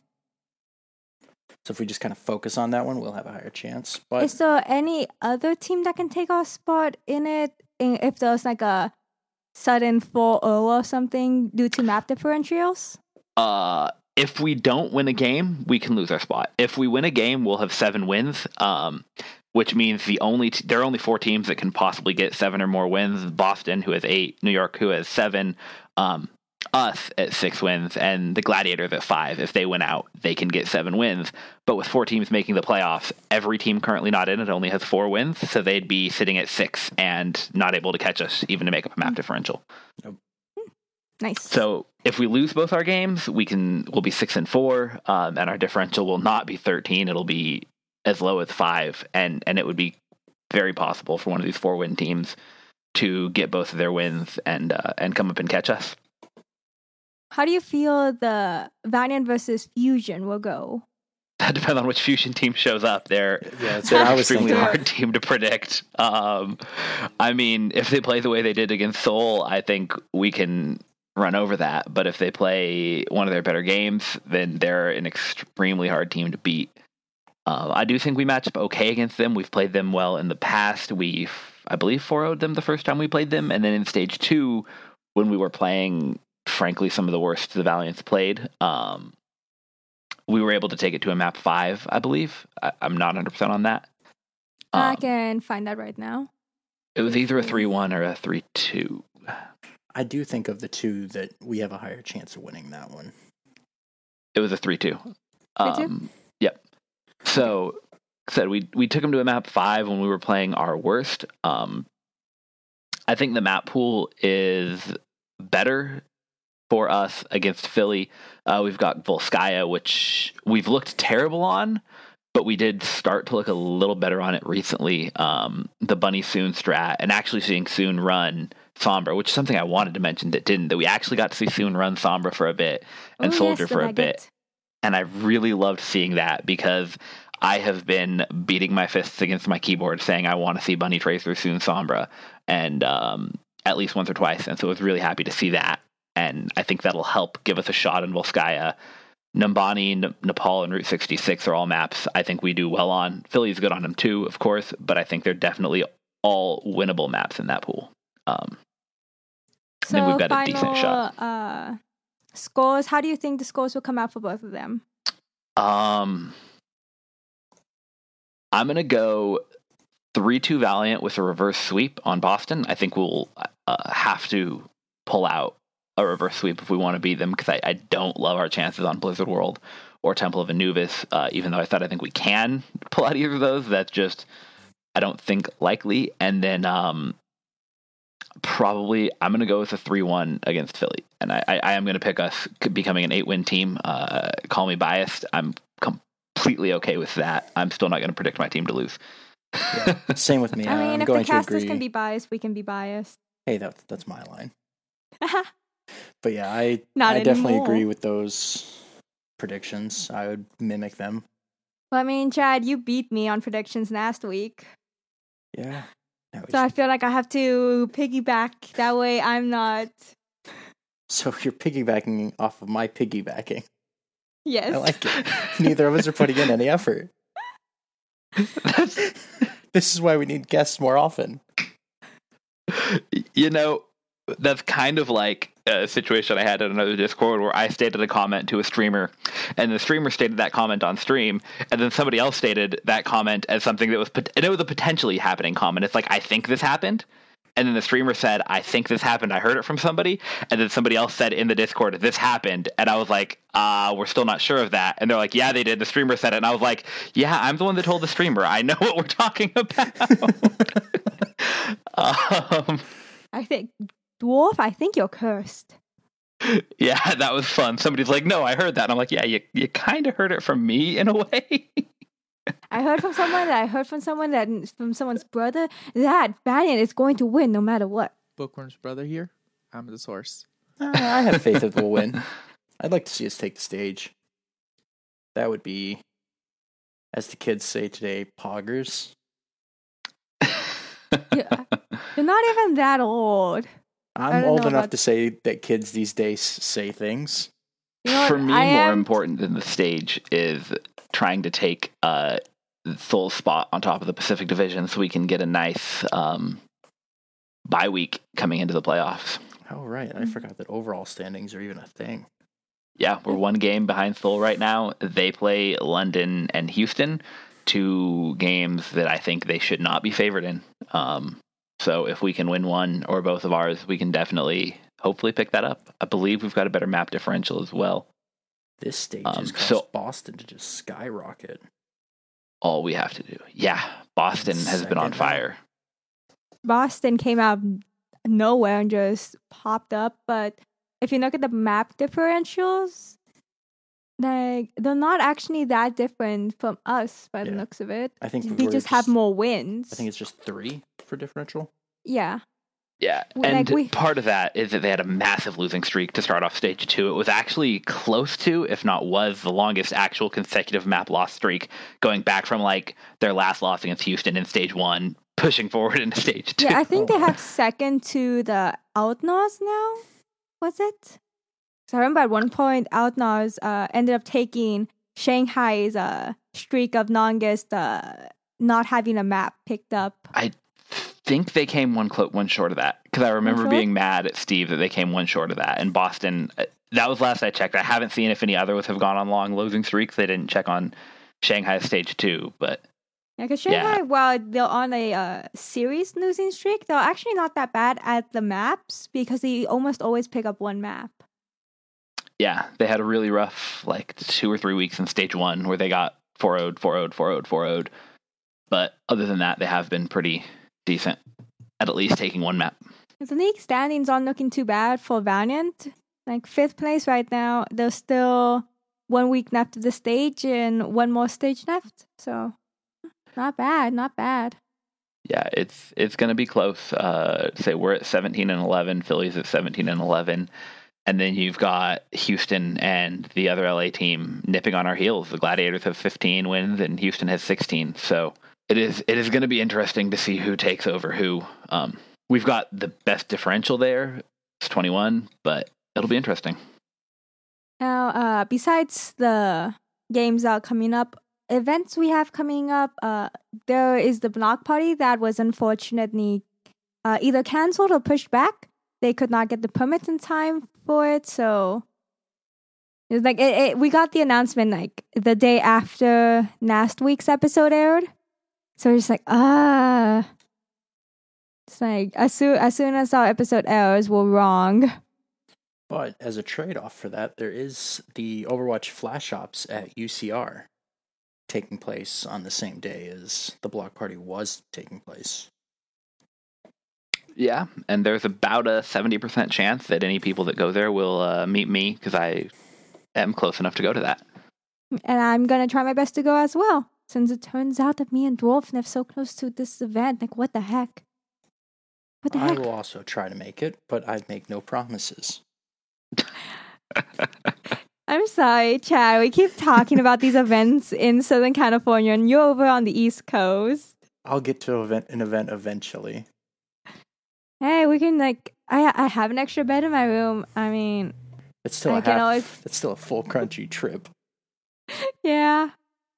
Speaker 3: So if we just kind of focus on that one, we'll have a higher chance. But
Speaker 2: is there any other team that can take our spot in it in, if there's like a sudden four oh or something due to map differentials?
Speaker 1: Uh, if we don't win a game, we can lose our spot. If we win a game, we'll have seven wins. Um, which means the only t- there are only four teams that can possibly get seven or more wins. Boston, who has eight, New York, who has seven, um, us at six wins, and the Gladiators at five. If they win out, they can get seven wins. But with four teams making the playoffs, every team currently not in it only has four wins, so they'd be sitting at six and not able to catch us, even to make up a map differential.
Speaker 3: Nope.
Speaker 2: Nice.
Speaker 1: So if we lose both our games, we can we'll be six and four, um, and our differential will not be thirteen. It'll be as low as five, and and it would be very possible for one of these four win teams to get both of their wins and uh, and come up and catch us.
Speaker 2: How do you feel the Valiant versus Fusion will go?
Speaker 1: That depends on which Fusion team shows up. They're,
Speaker 3: yeah, that's
Speaker 1: they're
Speaker 3: what I
Speaker 1: an
Speaker 3: was
Speaker 1: extremely
Speaker 3: thinking.
Speaker 1: hard team to predict. Um, I mean, if they play the way they did against Seoul, I think we can run over that. But if they play one of their better games, then they're an extremely hard team to beat. Uh, I do think we match up okay against them. We've played them well in the past. We, I believe, four oh'd them the first time we played them. And then in stage two, when we were playing, frankly, some of the worst the Valiants played, um, we were able to take it to a map five, I believe. I, I'm not one hundred percent on that. Um,
Speaker 2: I can find that right now.
Speaker 1: It was either a three one or a three two.
Speaker 3: I do think of the two that we have a higher chance of winning that one.
Speaker 1: It was a three two.
Speaker 2: three two?
Speaker 1: Um, yep. So, said we we took them to a map five when we were playing our worst. Um, I think the map pool is better for us against Philly. Uh, we've got Volskaya, which we've looked terrible on, but we did start to look a little better on it recently. Um, the Bunny Soon strat, and actually seeing Soon run Sombra, which is something I wanted to mention that didn't, that we actually got to see Soon run Sombra for a bit and
Speaker 2: Oh,
Speaker 1: Soldier
Speaker 2: yes, the
Speaker 1: for a
Speaker 2: Nugget.
Speaker 1: bit. And I really loved seeing that because I have been beating my fists against my keyboard saying I want to see Bunny Tracer Soon Sombra, and um, at least once or twice. And so I was really happy to see that. And I think that'll help give us a shot in Volskaya. Numbani, N- Nepal, and Route sixty-six are all maps I think we do well on. Philly's good on them too, of course, but I think they're definitely all winnable maps in that pool. Um, I
Speaker 2: So
Speaker 1: think we've got a
Speaker 2: final
Speaker 1: decent shot.
Speaker 2: Uh, scores. How do you think the scores will come out for both of them?
Speaker 1: Um, I'm going to go three two Valiant with a reverse sweep on Boston. I think we'll uh, have to pull out a reverse sweep if we want to beat them, because I, I don't love our chances on Blizzard World or Temple of Anubis, uh, even though I thought I think we can pull out either of those. That's just, I don't think likely. And then um, probably I'm going to go with a three one against Philly, and I, I, I am going to pick us becoming an eight win team. Uh, call me biased. I'm completely okay with that. I'm still not going to predict my team to lose.
Speaker 3: Yeah, same with me.
Speaker 2: I mean,
Speaker 3: I'm
Speaker 2: if
Speaker 3: going
Speaker 2: the casters
Speaker 3: to agree.
Speaker 2: can be biased, we can be biased.
Speaker 3: Hey, that, that's my line. But yeah, I
Speaker 2: Not
Speaker 3: I definitely
Speaker 2: anymore.
Speaker 3: agree with those predictions. I would mimic them.
Speaker 2: Well, I mean, Chad, you beat me on predictions last week.
Speaker 3: Yeah. No,
Speaker 2: So I feel like I have to piggyback. That way I'm not.
Speaker 3: So you're piggybacking off of my piggybacking.
Speaker 2: Yes.
Speaker 3: I like it. Neither of us are putting in any effort. This is why we need guests more often.
Speaker 1: You know, that's kind of like a situation I had in another Discord where I stated a comment to a streamer, and the streamer stated that comment on stream, and then somebody else stated that comment as something that was, and it was a potentially happening comment. It's like, I think this happened. And then the streamer said, I think this happened. I heard it from somebody. And then somebody else said in the Discord, this happened. And I was like, uh, we're still not sure of that. And they're like, yeah, they did. The streamer said it. And I was like, yeah, I'm the one that told the streamer. I know what we're talking about. um,
Speaker 2: I think, Dwarf, I think you're cursed.
Speaker 1: Yeah, that was fun. Somebody's like, no, I heard that. And I'm like, yeah, you, you kind of heard it from me in a way.
Speaker 2: I heard from someone that I heard from someone that from someone's brother that Valiant is going to win no matter what.
Speaker 4: Bookworm's brother here. I'm the source.
Speaker 3: Uh, I have faith that we'll win. I'd like to see us take the stage. That would be, as the kids say today, poggers.
Speaker 2: Yeah. You're not even that old.
Speaker 3: I'm old enough about... to say that kids these days say things.
Speaker 2: You know
Speaker 1: For me,
Speaker 2: I
Speaker 1: more
Speaker 2: am...
Speaker 1: important than the stage is trying to take uh, Seoul's spot on top of the Pacific Division so we can get a nice um, bye week coming into the playoffs.
Speaker 3: Oh, right. I forgot that overall standings are even a thing.
Speaker 1: Yeah, we're one game behind Seoul right now. They play London and Houston, two games that I think they should not be favored in. Um, so if we can win one or both of ours, we can definitely, hopefully pick that up. I believe we've got a better map differential as well.
Speaker 3: This stage
Speaker 1: um,
Speaker 3: has caused
Speaker 1: so,
Speaker 3: Boston to just skyrocket.
Speaker 1: All we have to do. Yeah, Boston
Speaker 3: It's
Speaker 1: has been on
Speaker 3: second
Speaker 1: fire.
Speaker 2: Boston came out of nowhere and just popped up, but if you look at the map differentials, like they're not actually that different from us by the
Speaker 3: Yeah.
Speaker 2: looks of it.
Speaker 3: I think
Speaker 2: They
Speaker 3: we're
Speaker 2: just have
Speaker 3: just-
Speaker 2: more wins.
Speaker 3: I think it's just three for differential.
Speaker 2: Yeah.
Speaker 1: Yeah,
Speaker 2: Like,
Speaker 1: and
Speaker 2: we-
Speaker 1: part of that is that they had a massive losing streak to start off stage two. It was actually close to, if not was, the longest actual consecutive map loss streak, going back from like their last loss against Houston in stage one, pushing forward into stage two.
Speaker 2: Yeah, I think
Speaker 3: Oh.
Speaker 2: they have second to the Outlaws now. Was it? So I remember at one point, Outlaws uh, ended up taking Shanghai's uh, streak of longest uh, not having a map picked up.
Speaker 1: I think they came one clo- one short of that, because I remember
Speaker 2: short?
Speaker 1: being mad at Steve that they came one short of that. And Boston, uh, that was last I checked. I haven't seen if any others have gone on long losing streaks. They didn't check on Shanghai stage two, but
Speaker 2: Yeah, because Shanghai,
Speaker 1: Yeah.
Speaker 2: while they're on a uh, series losing streak, they're actually not that bad at the maps because they almost always pick up one map.
Speaker 1: yeah, they had a really rough like two or three weeks in stage one where they got four oh'd, four oh'd, four oh'd, four oh'd. But other than that, they have been pretty decent at at least taking one map.
Speaker 2: The league standings aren't looking too bad for Valiant. Like fifth place right now. There's still one week left of the stage and one more stage left. So not bad, not bad.
Speaker 1: Yeah, it's it's going to be close. Uh, say we're at seventeen and eleven, Philly's at seventeen and eleven, and then you've got Houston and the other L A team nipping on our heels. The Gladiators have fifteen wins and Houston has sixteen. So it is it is going to be interesting to see who takes over who. Um, we've got the best differential there. It's twenty-one, but it'll be interesting.
Speaker 2: Now, uh, besides the games that are coming up, events we have coming up, uh, there is the block party that was unfortunately uh, either cancelled or pushed back. They could not get the permits in time for it, so it's like it, it, we got the announcement like the day after last week's episode aired. So we're just like, ah, it's like as soon as soon as our episode airs, we're wrong.
Speaker 3: But as a trade-off for that, there is the Overwatch Flash Ops at U C R taking place on the same day as the block party was taking place.
Speaker 1: Yeah, and there's about a seventy percent chance that any people that go there will uh, meet me because I am close enough to go to that.
Speaker 2: And I'm gonna try my best to go as well, since it turns out that me and Dwarf live so close to this event. Like, what the heck? What the
Speaker 3: I
Speaker 2: heck?
Speaker 3: will also try to make it, but I make no promises.
Speaker 2: I'm sorry, Chad. We keep talking about these events in Southern California, and you're over on the East Coast.
Speaker 3: I'll get to event, an event eventually.
Speaker 2: Hey, we can like. I I have an extra bed in my room. I mean,
Speaker 3: It's still
Speaker 2: I
Speaker 3: a
Speaker 2: can
Speaker 3: half.
Speaker 2: always-
Speaker 3: It's still a full crunchy trip,
Speaker 2: yeah.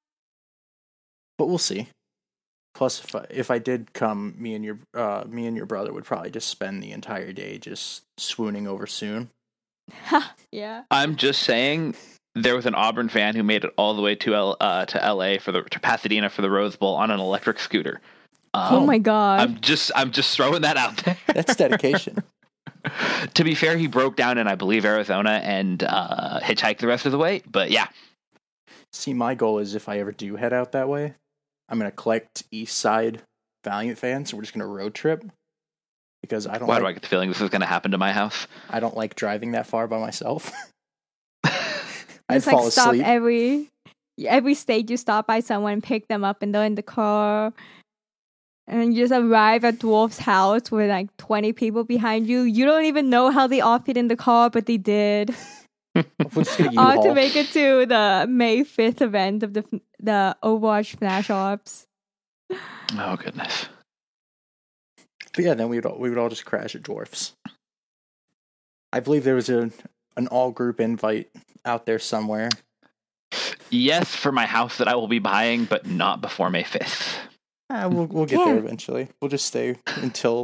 Speaker 3: but we'll see. Plus, if I, if I did come, me and your uh, me and your brother would probably just spend the entire day just swooning over soon.
Speaker 2: Yeah.
Speaker 1: I'm just saying, there was an Auburn fan who made it all the way to L, uh, to L A for the to Pasadena for the Rose Bowl on an electric scooter. Um,
Speaker 2: Oh my god.
Speaker 1: I'm just I'm just throwing that out there.
Speaker 3: That's dedication.
Speaker 1: To be fair, he broke down in I believe Arizona and uh, hitchhiked the rest of the way. But yeah,
Speaker 3: See, my goal is if I ever do head out that way, I'm gonna collect East Side Valiant fans, and we're just gonna road trip because I don't.
Speaker 1: why
Speaker 3: like,
Speaker 1: do I get the feeling this is going to happen to my house?
Speaker 3: I don't like driving that far by myself. I'd
Speaker 2: Just like
Speaker 3: fall
Speaker 2: stop
Speaker 3: asleep.
Speaker 2: every every state you stop by someone, pick them up, and they're in the car. And then you just arrive at Dwarf's house with like twenty people behind you. You don't even know how they all fit in the car, but they did.
Speaker 3: We're just gonna
Speaker 2: All
Speaker 3: U-Haul.
Speaker 2: to make it to the May fifth event of the the Overwatch Flash Ops.
Speaker 1: Oh goodness.
Speaker 3: But yeah, then we would all, we would all just crash at Dwarfs. I believe there was a an all group invite out there somewhere.
Speaker 1: Yes, for my house that I will be buying, but not before May fifth.
Speaker 3: Ah, we'll we'll get
Speaker 2: Yeah.
Speaker 3: there eventually. We'll just stay until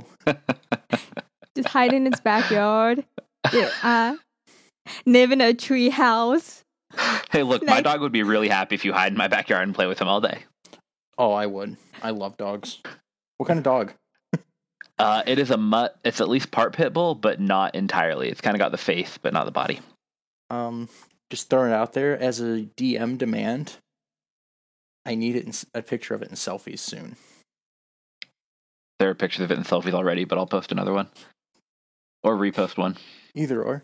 Speaker 2: Just hide in its backyard. Yeah, uh, live in a tree house.
Speaker 1: Hey, look, my
Speaker 2: Like-
Speaker 1: dog would be really happy if you hide in my backyard and play with him all day.
Speaker 3: oh, I would. I love dogs. What kind of dog?
Speaker 1: Uh, it is a mutt. It's at least part pit bull, but not entirely. It's kind of got the face, but not the body.
Speaker 3: Um, just throwing it out there as a D M demand. I need it in, s- a picture of it in selfies soon.
Speaker 1: There are pictures of it in selfies already, but I'll post another one or repost one.
Speaker 3: Either or.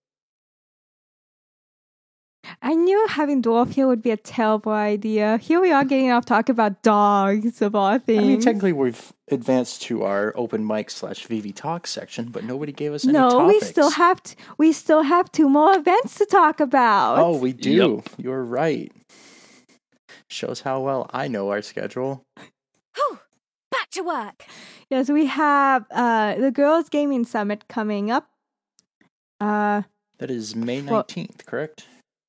Speaker 2: I knew having Dwarf here would be a terrible idea. Here we are getting off talk about dogs of all things.
Speaker 3: I mean, technically, we've advanced to our open mic slash V V talk section, but nobody gave us any
Speaker 2: no,
Speaker 3: topics.
Speaker 2: we still have t- we still have two more events to talk about.
Speaker 3: Oh, we do.
Speaker 1: Yup.
Speaker 3: You're right. Shows how well I know our schedule.
Speaker 5: Whew, back to work.
Speaker 2: Yes, we have uh, the Girls Gaming Summit coming up. Uh,
Speaker 3: That is May
Speaker 2: Well-
Speaker 3: nineteenth, correct?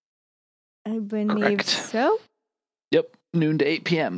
Speaker 2: I believe
Speaker 1: Correct.
Speaker 2: so.
Speaker 1: Yep, noon to eight p.m.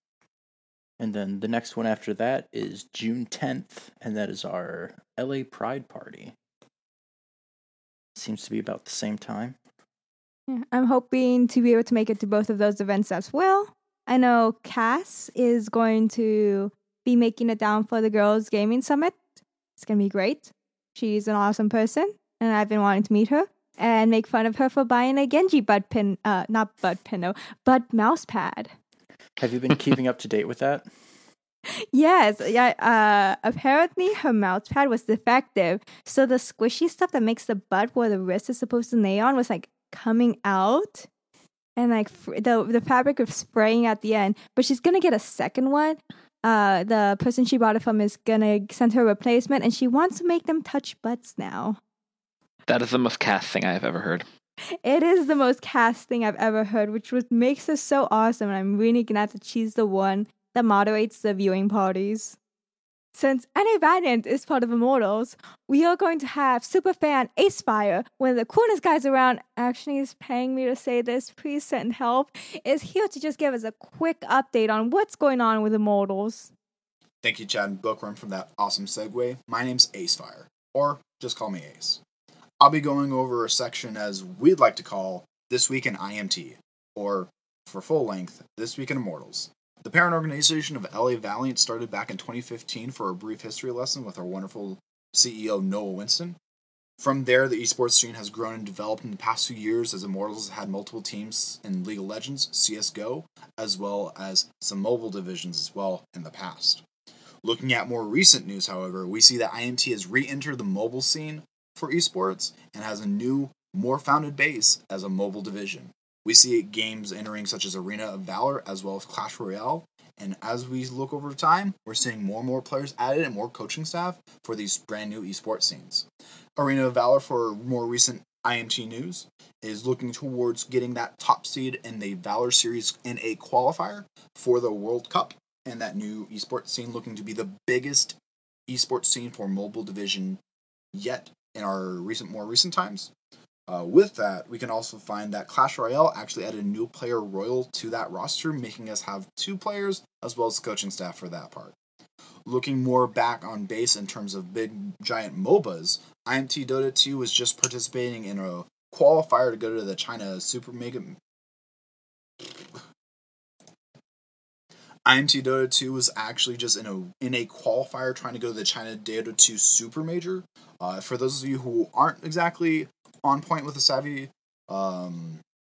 Speaker 3: And then the next one after that is June tenth, and that is our L A Pride Party. Seems to be about the same time.
Speaker 2: Yeah, I'm hoping to be able to make it to both of those events as well. I know Cass is going to be making it down for the Girls Gaming Summit. It's going to be great. She's an awesome person, and I've been wanting to meet her and make fun of her for buying a Genji butt pin, uh, not butt pin, no, butt mouse pad.
Speaker 3: Have you been keeping up to date with that?
Speaker 2: Yes, yeah. Uh, apparently her mouse pad was defective, so the squishy stuff that makes the butt where the wrist is supposed to lay on was like coming out, and like fr- the the fabric was spraying at the end. But she's gonna get a second one. Uh, the person she bought it from is gonna send her a replacement, and she wants to make them touch butts now.
Speaker 1: That is the most cast thing I have ever heard.
Speaker 2: It is the most cast thing I've ever heard, which was, makes her so awesome. And I'm really glad that she's the one that moderates the viewing parties. Since Annie Valiant is part of Immortals, we are going to have Superfan Acefire, one of the coolest guys around. Actually, is paying me to say this. Please send help. Is here to just give us a quick update on what's going on with Immortals.
Speaker 6: Thank you, Chad and Bookworm, for that awesome segue. My name's Acefire, or just call me Ace. I'll be going over a section as we'd like to call This Week in I M T, or, for full length, This Week in Immortals. The parent organization of L A Valiant started back in twenty fifteen for a brief history lesson with our wonderful C E O, Noah Winston. From there, the esports scene has grown and developed in the past few years as Immortals has had multiple teams in League of Legends, C S G O, as well as some mobile divisions as well in the past. Looking at more recent news, however, we see that I M T has re-entered the mobile scene for esports and has a new, more founded base as a mobile division. We see games entering such as Arena of Valor as well as Clash Royale, and as we look over time, we're seeing more and more players added and more coaching staff for these brand new esports scenes. Arena of Valor, for more recent I M T news, is looking towards getting that top seed in the Valor Series in a qualifier for the World Cup, and that new esports scene looking to be the biggest esports scene for mobile division yet in our recent, more recent times. Uh, with that, we can also find that Clash Royale actually added a new player royal to that roster, making us have two players as well as coaching staff for that part. Looking more back on base in terms of big giant MOBAs, I M T Dota two was just participating in a qualifier to go to the China Super Mega. I M T Dota two was actually just in a in a qualifier trying to go to the China Dota two Super Major. Uh, for those of you who aren't exactly on point with the savvy, um,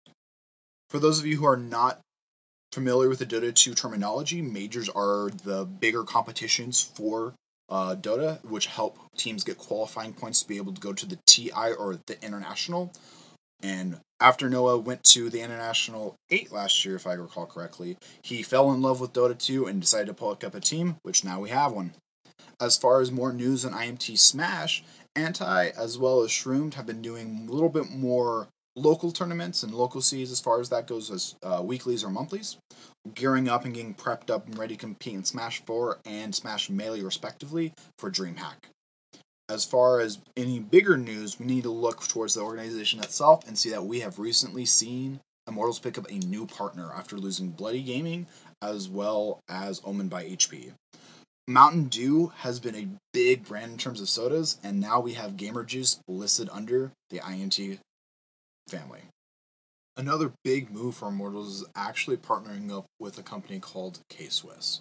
Speaker 6: for those of you who are not familiar with the Dota two terminology, majors are the bigger competitions for uh, Dota, which help teams get qualifying points to be able to go to the T I or the International. And after Noah went to the International eight last year, if I recall correctly, he fell in love with Dota two and decided to pick up a team, which now we have one. As far as more news on I M T Smash, Anti as well as Shroomed have been doing a little bit more local tournaments and local seeds as far as that goes, as uh, weeklies or monthlies, gearing up and getting prepped up and ready to compete in Smash four and Smash Melee respectively for DreamHack. As far as any bigger news, we need to look towards the organization itself and see that we have recently seen Immortals pick up a new partner after losing Bloody Gaming as well as Omen by H P. Mountain Dew has been a big brand in terms of sodas, and now we have Gamer Juice listed under the I M T family. Another big move for Immortals is actually partnering up with a company called K-Swiss.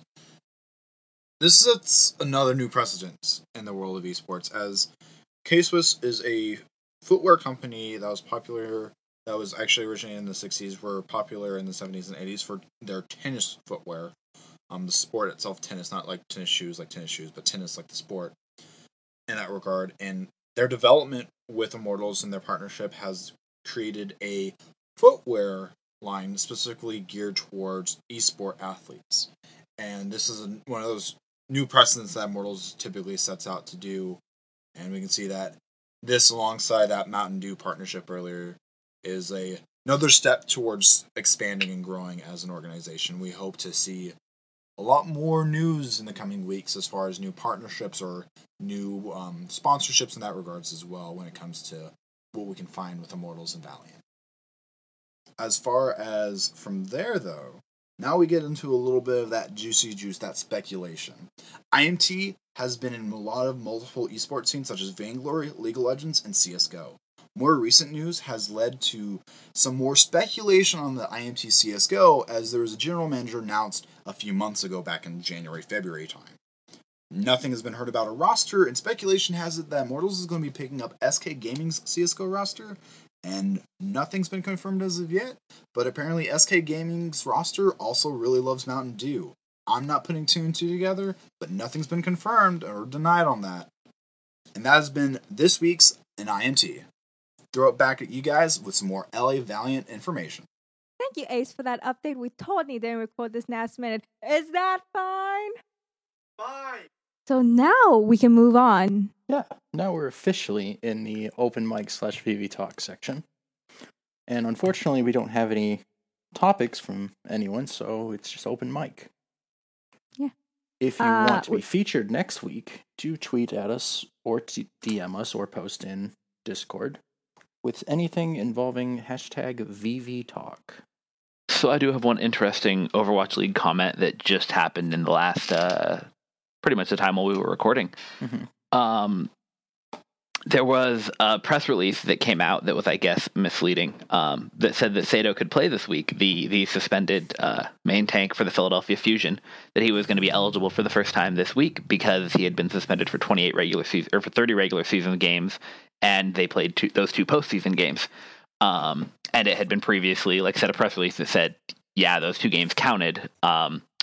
Speaker 6: This sets another new precedent in the world of esports, as K-Swiss is a footwear company that was popular, that was actually originated in the sixties, were popular in the seventies and eighties for their tennis footwear. Um, the sport itself, tennis, not like tennis shoes like tennis shoes, but tennis like the sport in that regard. And their development with Immortals and their partnership has created a footwear line specifically geared towards esport athletes. And this is a, one of those new precedents that Immortals typically sets out to do. And we can see that this, alongside that Mountain Dew partnership earlier, is a another step towards expanding and growing as an organization. We hope to see a lot more news in the coming weeks as far as new partnerships or new um, sponsorships in that regards as well when it comes to what we can find with Immortals and Valiant. As far as from there, though, now we get into a little bit of that juicy juice, that speculation. I M T has been in a lot of multiple esports scenes such as Vainglory, League of Legends, and C S G O. More recent news has led to some more speculation on the I M T C S G O, as there was a general manager announced a few months ago back in January, February time. Nothing has been heard about a roster, and speculation has it that Immortals is going to be picking up S K Gaming's C S G O roster, and nothing's been confirmed as of yet, but apparently S K Gaming's roster also really loves Mountain Dew. I'm not putting two and two together, but nothing's been confirmed or denied on that. And that has been this week's in I M T. Throw it back at you guys with some more L A Valiant information.
Speaker 2: Thank you, Ace, for that update. We totally didn't record this last minute. Is that fine?
Speaker 6: Fine.
Speaker 2: So now we can move on.
Speaker 3: Yeah, now we're officially in the open mic slash V V talk section. And unfortunately, we don't have any topics from anyone, so it's just open mic.
Speaker 2: Yeah.
Speaker 3: If you
Speaker 2: Uh,
Speaker 3: want to be
Speaker 2: we-
Speaker 3: featured next week, do tweet at us or t- D M us or post in Discord with anything involving hashtag V V talk.
Speaker 1: So I do have one interesting Overwatch League comment that just happened in the last, uh, pretty much the time while we were recording.
Speaker 3: Mm-hmm.
Speaker 1: Um, there was a press release that came out that was, I guess, misleading. Um, that said that Sato could play this week, the the suspended uh, main tank for the Philadelphia Fusion. That he was going to be eligible for the first time this week because he had been suspended for twenty-eight regular season or for thirty regular season games, and they played two, those two postseason games. Um, and it had been previously like set a press release that said, yeah, those two games counted. Um,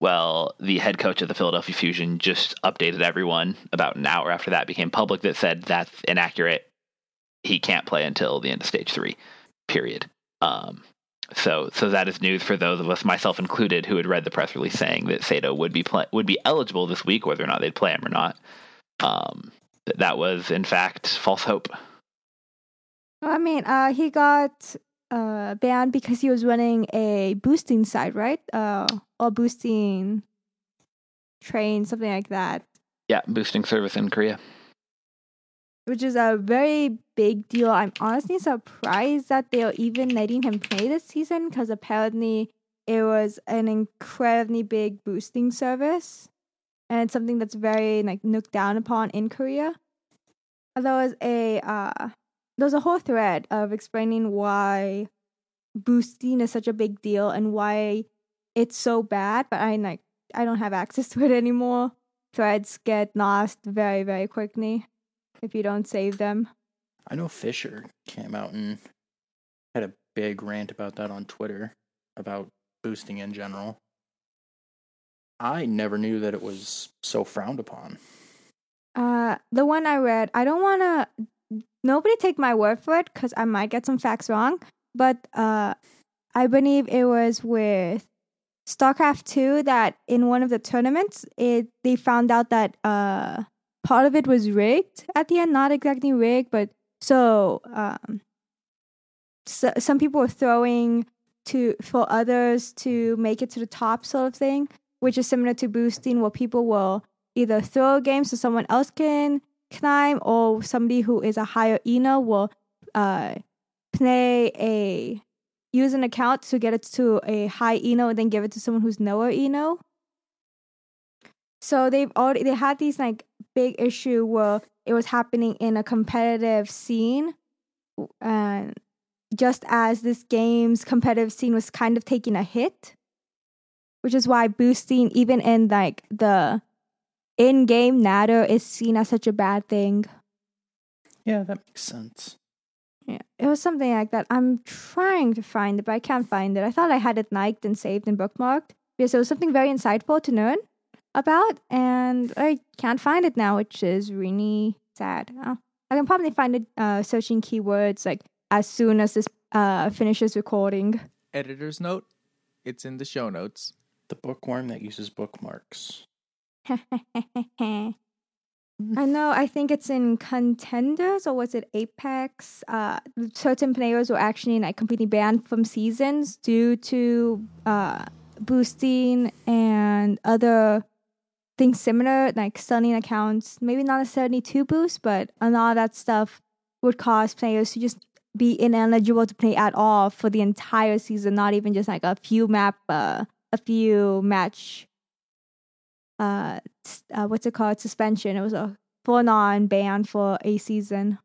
Speaker 1: Well, the head coach of the Philadelphia Fusion just updated everyone about an hour after that became public that said that's inaccurate. He can't play until the end of stage three, period. Um, so, so that is news for those of us, myself included, who had read the press release saying that Sato would be play- would be eligible this week, whether or not they'd play him or not. Um, that was, in fact, false hope.
Speaker 2: I mean, uh, he got uh, banned because he was running a boosting site, right? Uh, or boosting train, something like that.
Speaker 1: Yeah, boosting service in Korea.
Speaker 2: Which is a very big deal. I'm honestly surprised that they're even letting him play this season, because apparently it was an incredibly big boosting service, and it's something that's very like looked down upon in Korea. There was a uh, there was a whole thread of explaining why boosting is such a big deal and why it's so bad, but I like I don't have access to it anymore. Threads get lost very, very quickly if you don't save them.
Speaker 3: I know Fisher came out and had a big rant about that on Twitter, about boosting in general. I never knew that it was so frowned upon.
Speaker 2: Uh, the one I read, I don't want to, nobody take my word for it, because I might get some facts wrong, but uh, I believe it was with StarCraft two that in one of the tournaments, it they found out that uh, part of it was rigged at the end, not exactly rigged, but so, um, so some people were throwing to for others to make it to the top sort of thing, which is similar to boosting, where people will either throw games so someone else can climb, or somebody who is a higher Eno will uh, play a use an account to get it to a high Eno and then give it to someone who's lower Eno. So they've already they had these like big issue where it was happening in a competitive scene, and just as this game's competitive scene was kind of taking a hit, which is why boosting, even in like the in-game natter, is seen as such a bad thing.
Speaker 3: Yeah, that makes sense.
Speaker 2: Yeah, it was something like that. I'm trying to find it, but I can't find it. I thought I had it liked and saved and bookmarked, because it was something very insightful to learn about, and I can't find it now, which is really sad. Uh, I can probably find it uh, searching keywords like as soon as this uh, finishes recording.
Speaker 4: Editor's note, it's in the show notes.
Speaker 3: The bookworm that uses bookmarks.
Speaker 2: I know, I think it's in Contenders, or was it Apex? Uh, certain players were actually like completely banned from seasons due to uh, boosting and other things similar, like selling accounts. Maybe not necessarily to boost, but a lot of that stuff would cause players to just be ineligible to play at all for the entire season, not even just like a few map, uh, a few match uh, uh what's it called suspension. It was a full-on ban for a season.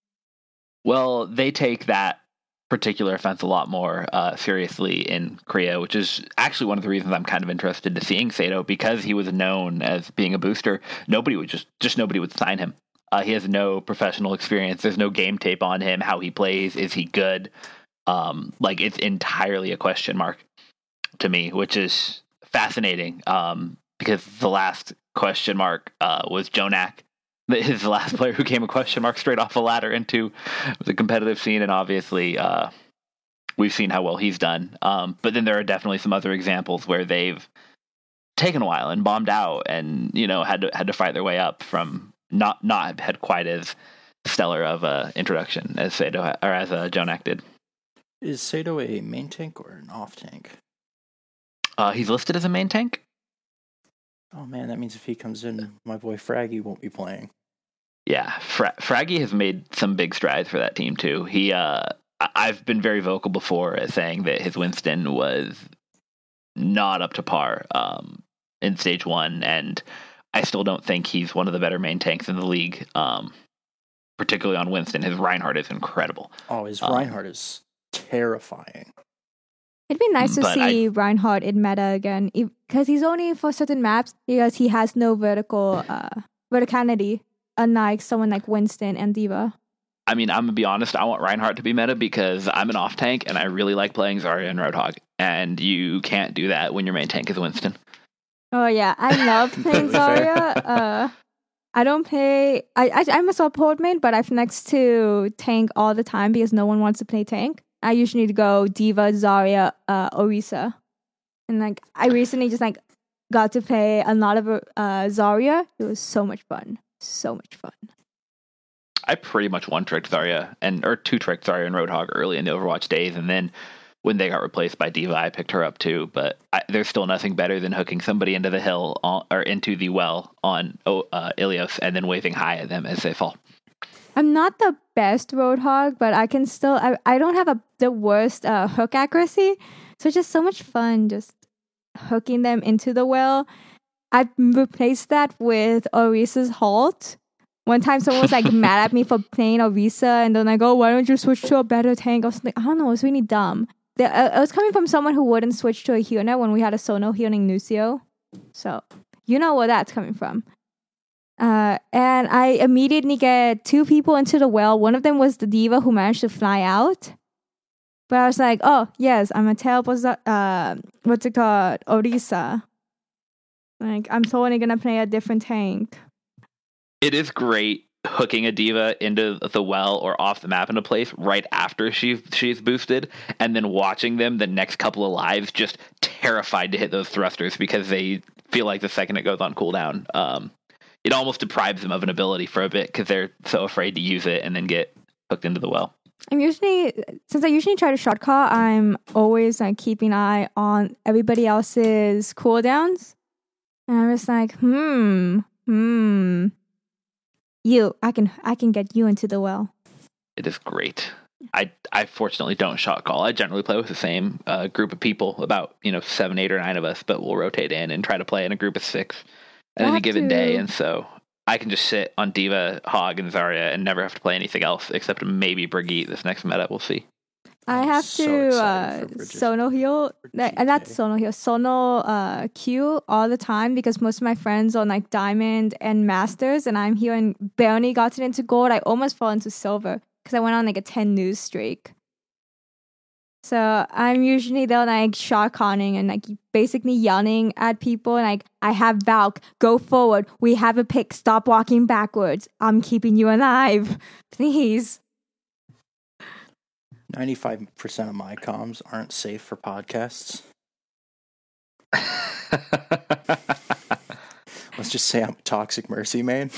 Speaker 1: Well, they take that particular offense a lot more uh, seriously in Korea, which is actually one of the reasons I'm kind of interested to seeing Sato, because he was known as being a booster. Nobody would just just nobody would sign him. Uh, he has no professional experience. There's no game tape on him. How he plays, is he good? Um, like it's entirely a question mark to me, which is fascinating. Um, because the last question mark uh, was Jonak, his last player who came a question mark straight off the ladder into the competitive scene, and obviously uh, we've seen how well he's done. Um, but then there are definitely some other examples where they've taken a while and bombed out, and you know had to had to fight their way up from not not had quite as stellar of a introduction as Sato or as uh, Jonak did.
Speaker 3: Is Sato a main tank or an off tank?
Speaker 1: Uh, he's listed as a main tank.
Speaker 3: Oh man, that means if he comes in, my boy Fraggy won't be playing.
Speaker 1: Yeah, Fra- Fraggy has made some big strides for that team too. He, uh, I- I've been very vocal before as saying that his Winston was not up to par um, in stage one, and I still don't think he's one of the better main tanks in the league. Um, particularly on Winston, his Reinhardt is incredible.
Speaker 3: Oh, his
Speaker 1: Um,
Speaker 3: Reinhardt is terrifying.
Speaker 2: It'd be nice to
Speaker 1: But
Speaker 2: see
Speaker 1: I-
Speaker 2: Reinhardt in meta again, because he's only for certain maps, because he has no vertical uh, verticality, unlike someone like Winston and Diva.
Speaker 1: I mean, I'm gonna be honest. I want Reinhardt to be meta because I'm an off tank and I really like playing Zarya and Roadhog, and you can't do that when your main tank is Winston.
Speaker 2: Oh yeah, I love playing Zarya. Uh, I don't play. I, I I'm a support main, but I've next to tank all the time because no one wants to play tank. I usually go Diva, Zarya, uh, Orisa, and like I recently just like got to play a lot of uh, Zarya. It was so much fun, so much fun.
Speaker 1: I pretty much one tricked Zarya and or two tricked Zarya and Roadhog early in the Overwatch days, and then when they got replaced by Diva, I picked her up too. But I, there's still nothing better than hooking somebody into the hill on, or into the well on uh, Ilios and then waving high at them as they fall.
Speaker 2: I'm not the best Roadhog, but I can still. I, I don't have a the worst uh, hook accuracy, so it's just so much fun just hooking them into the well. I replaced that with Orisa's halt. One time someone was like mad at me for playing Orisa, and then like, oh, why don't you switch to a better tank? I was like, I don't know, it's really dumb. The, uh, it was coming from someone who wouldn't switch to a healer when we had a Sono healing Nucio. So, you know where that's coming from. Uh, and I immediately get two people into the well. One of them was the Diva who managed to fly out. But I was like, oh, yes, I'm a terrible, uh, what's it called? Orisa. Like, I'm totally gonna play a different tank.
Speaker 1: It is great hooking a Diva into the well or off the map in a place right after she's she's boosted, and then watching them the next couple of lives just terrified to hit those thrusters because they feel like the second it goes on cooldown, um, it almost deprives them of an ability for a bit because they're so afraid to use it and then get hooked into the well.
Speaker 2: I'm usually, since I usually try to shot call, I'm always like keeping an eye on everybody else's cooldowns. And I was like, hmm, hmm. You, I can, I can get you into the well.
Speaker 1: It is great. I, I fortunately don't shot call. I generally play with the same uh, group of people, about you know seven, eight, or nine of us, but we'll rotate in and try to play in a group of six on any given
Speaker 2: to...
Speaker 1: day. And so I can just sit on Diva, Hog, and Zarya and never have to play anything else except maybe Brigitte this next meta. We'll see.
Speaker 2: I
Speaker 3: I'm
Speaker 2: have
Speaker 3: so
Speaker 2: to uh, Sono heal, like, not Sono heal, Sono uh, Q all the time because most of my friends are like Diamond and Masters, and I'm here and barely gotten into gold. I almost fell into silver because I went on like a ten news streak. So I'm usually there like shot calling and like basically yelling at people and like, I have Valk, go forward, we have a pick, stop walking backwards, I'm keeping you alive, please.
Speaker 3: ninety-five percent of my comms aren't safe for podcasts. Let's just say I'm a toxic Mercy main.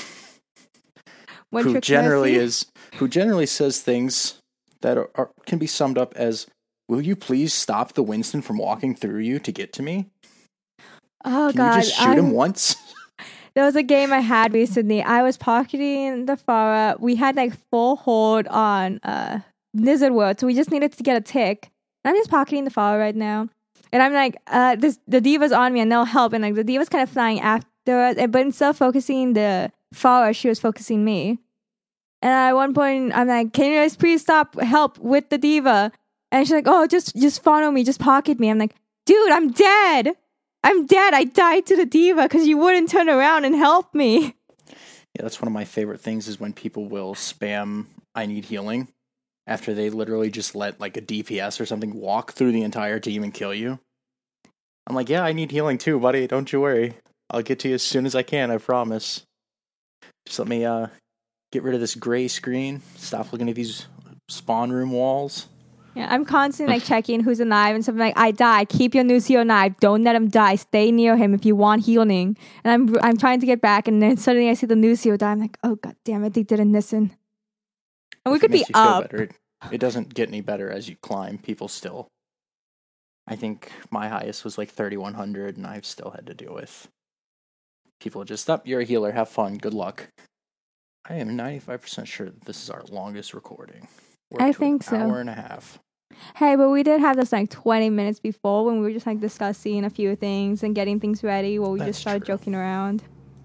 Speaker 2: One
Speaker 3: who generally
Speaker 2: Mercy?
Speaker 3: is who generally says things that are, are can be summed up as, will you please stop the Winston from walking through you to get to me?
Speaker 2: Oh
Speaker 3: Can
Speaker 2: god.
Speaker 3: you just shoot
Speaker 2: I'm...
Speaker 3: him once?
Speaker 2: There was a game I had recently. I was pocketing the Pharah. We had like full hold on uh Lizard World, so we just needed to get a tick. And I'm just pocketing the Pharah right now. And I'm like, uh, this the Diva's on me and they'll help. And like the Diva's kind of flying after us. But instead of focusing the Pharah, she was focusing me. And at one point, I'm like, can you guys please stop help with the Diva? And she's like, oh, just just follow me, just pocket me. I'm like, dude, I'm dead. I'm dead. I died to the Diva because you wouldn't turn around and help me.
Speaker 3: Yeah, that's one of my favorite things is when people will spam, I need healing, after they literally just let like a D P S or something walk through the entire team and kill you. I'm like, yeah, I need healing too, buddy. Don't you worry. I'll get to you as soon as I can, I promise. Just let me uh, get rid of this gray screen. Stop looking at these spawn room walls.
Speaker 2: Yeah, I'm constantly like checking who's alive and something like, I die. Keep your Nucio alive. Don't let him die. Stay near him if you want healing. And I'm I'm trying to get back, and then suddenly I see the Nucio die. I'm like, oh god damn it, they didn't listen. And we
Speaker 3: If
Speaker 2: could
Speaker 3: it
Speaker 2: be
Speaker 3: makes you feel
Speaker 2: up.
Speaker 3: better, it, it doesn't get any better as you climb. People still, I think my highest was like thirty-one hundred, and I've still had to deal with people just, up, you're a healer, have fun, good luck. I am ninety-five percent sure that this is our longest recording. We're
Speaker 2: I
Speaker 3: up to
Speaker 2: think
Speaker 3: an
Speaker 2: so.
Speaker 3: hour and a half.
Speaker 2: Hey, but we did have this like twenty minutes before when we were just like discussing a few things and getting things ready while we
Speaker 3: That's
Speaker 2: just started
Speaker 3: true.
Speaker 2: joking around.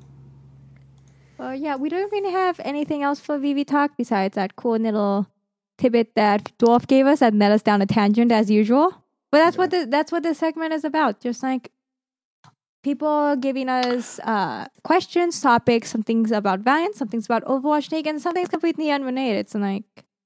Speaker 2: Well, yeah, we don't really have anything else for V V Talk besides that cool little tidbit that Dwarf gave us that led us down a tangent as usual. But that's
Speaker 3: Yeah.
Speaker 2: what the, that's what this segment is about. Just like people giving us uh, questions, topics, some things about Valiant, some things about Overwatch League, and some things completely unrelated. So like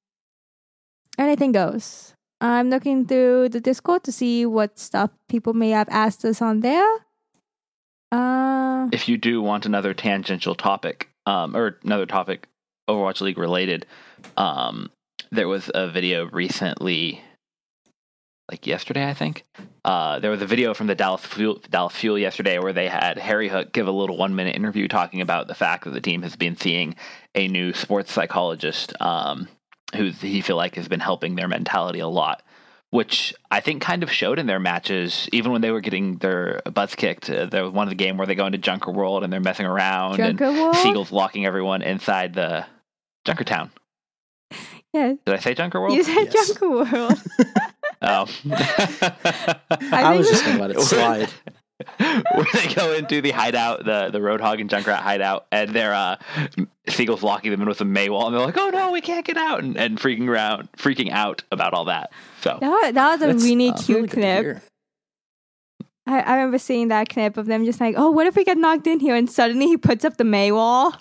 Speaker 2: anything goes. I'm looking through the Discord to see what stuff people may have asked us on there. Uh,
Speaker 1: if you do want another tangential topic, um, or another topic Overwatch League related, um, there was a video recently, like yesterday, I think. Uh, there was a video from the Dallas Fuel, Dallas Fuel yesterday where they had Harry Hook give a little one minute interview talking about the fact that the team has been seeing a new sports psychologist, um, who he feel like has been helping their mentality a lot, which I think kind of showed in their matches, even when they were getting their butts kicked. Uh, there was one of the game where they go into Junker World and they're messing around,
Speaker 2: Junker
Speaker 1: and
Speaker 2: World?
Speaker 1: Seagull's locking everyone inside the Junker Town.
Speaker 2: yeah.
Speaker 1: Did I say Junker World?
Speaker 2: You said
Speaker 3: Yes.
Speaker 2: Junker World.
Speaker 1: Oh.
Speaker 3: I,
Speaker 2: think
Speaker 3: was
Speaker 2: we-
Speaker 3: just going to let it slide.
Speaker 1: Where they go into the hideout, the, the Roadhog and Junkrat hideout, and they're uh, Seagull's locking them in with a Maywall, and they're like, "Oh no, we can't get out!" and, and freaking around, freaking out about all that. So
Speaker 2: That was, that was a
Speaker 3: That's,
Speaker 2: really
Speaker 3: uh,
Speaker 2: cute
Speaker 3: really good to
Speaker 2: clip.
Speaker 3: hear.
Speaker 2: I, I remember seeing that clip of them just like, oh, what if we get knocked in here? And suddenly he puts up the Maywall.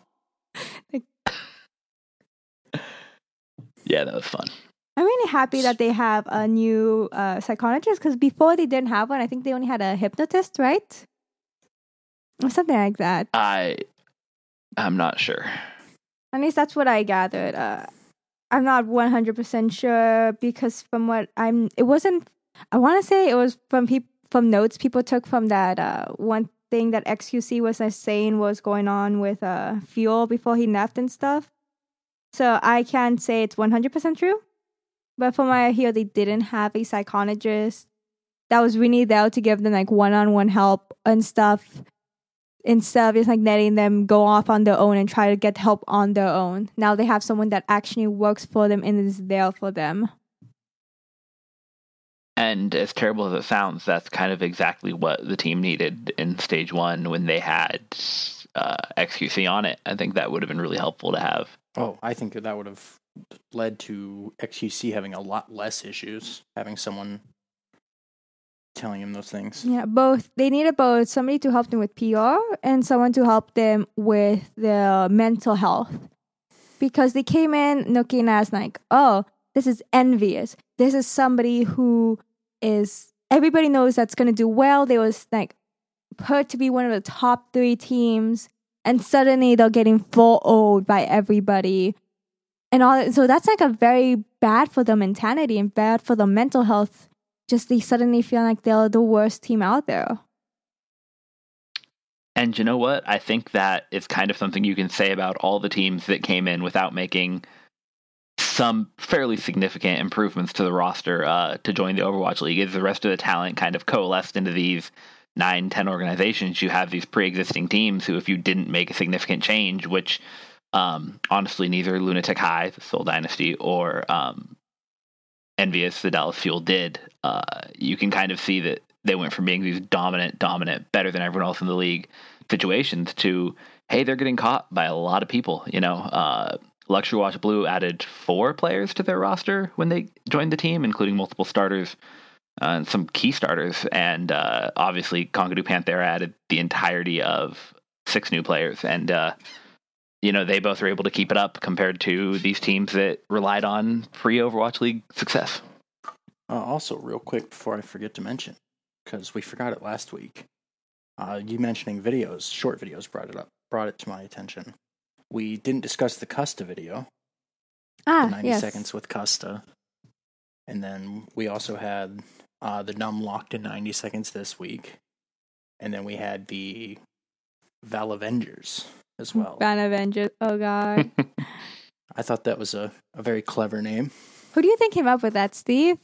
Speaker 1: yeah, that was fun.
Speaker 2: I'm really happy that they have a new uh, psychologist because before they didn't have one. I think they only had a hypnotist, right? Or something like that.
Speaker 1: I, I'm not sure.
Speaker 2: At least that's what I gathered. Uh, I'm not one hundred percent sure because from what I'm, it wasn't, I want to say it was from peop, from notes people took from that uh, one thing that X Q C was uh, saying was going on with uh, Fuel before he left and stuff. So I can't say it's one hundred percent true. But from what I hear, they didn't have a psychologist that was really there to give them like one-on-one help and stuff instead of just like letting them go off on their own and try to get help on their own. Now they have someone that actually works for them and is there for them.
Speaker 1: And as terrible as it sounds, that's kind of exactly what the team needed in stage one when they had uh, X Q C on it. I think that would have been really helpful to have.
Speaker 3: Oh, I think that, that would have led to X Q C having a lot less issues, having someone telling him those things.
Speaker 2: Yeah, both. They needed both somebody to help them with P R and someone to help them with their mental health. Because they came in looking as like, oh, this is envious. This is somebody who is, everybody knows that's going to do well. They was like put to be one of the top three teams. And suddenly they're getting full owed by everybody. And all, so that's like a very bad for their mentality and bad for their mental health. Just they suddenly feel like they're the worst team out there.
Speaker 1: And you know what? I think that is kind of something you can say about all the teams that came in without making some fairly significant improvements to the roster uh, to join the Overwatch League. Is the rest of the talent kind of coalesced into these nine, ten organizations? You have these pre-existing teams who, if you didn't make a significant change, which um, honestly neither Lunatic High, the Seoul Dynasty, or um, Envious, the Dallas Fuel, did, uh, you can kind of see that they went from being these dominant, dominant, better than everyone else in the league situations to, hey, they're getting caught by a lot of people. You know, uh, Luxury Watch Blue added four players to their roster when they joined the team, including multiple starters uh, and some key starters. And uh, obviously, Kongadu Panthera added the entirety of six new players. And, uh, you know, they both were able to keep it up compared to these teams that relied on pre-Overwatch League success.
Speaker 3: Uh, also, real quick before I forget to mention, because we forgot it last week, uh, you mentioning videos, short videos brought it up, brought it to my attention. We didn't discuss the Custa video,
Speaker 2: Ah,
Speaker 3: the ninety
Speaker 2: yes.
Speaker 3: seconds with Custa. And then we also had uh, the Numb Locked in ninety seconds this week. And then we had the Val Avengers as well.
Speaker 2: Van Avengers. Oh, God.
Speaker 3: I thought that was a, a very clever name.
Speaker 2: Who do you think came up with that, Steve?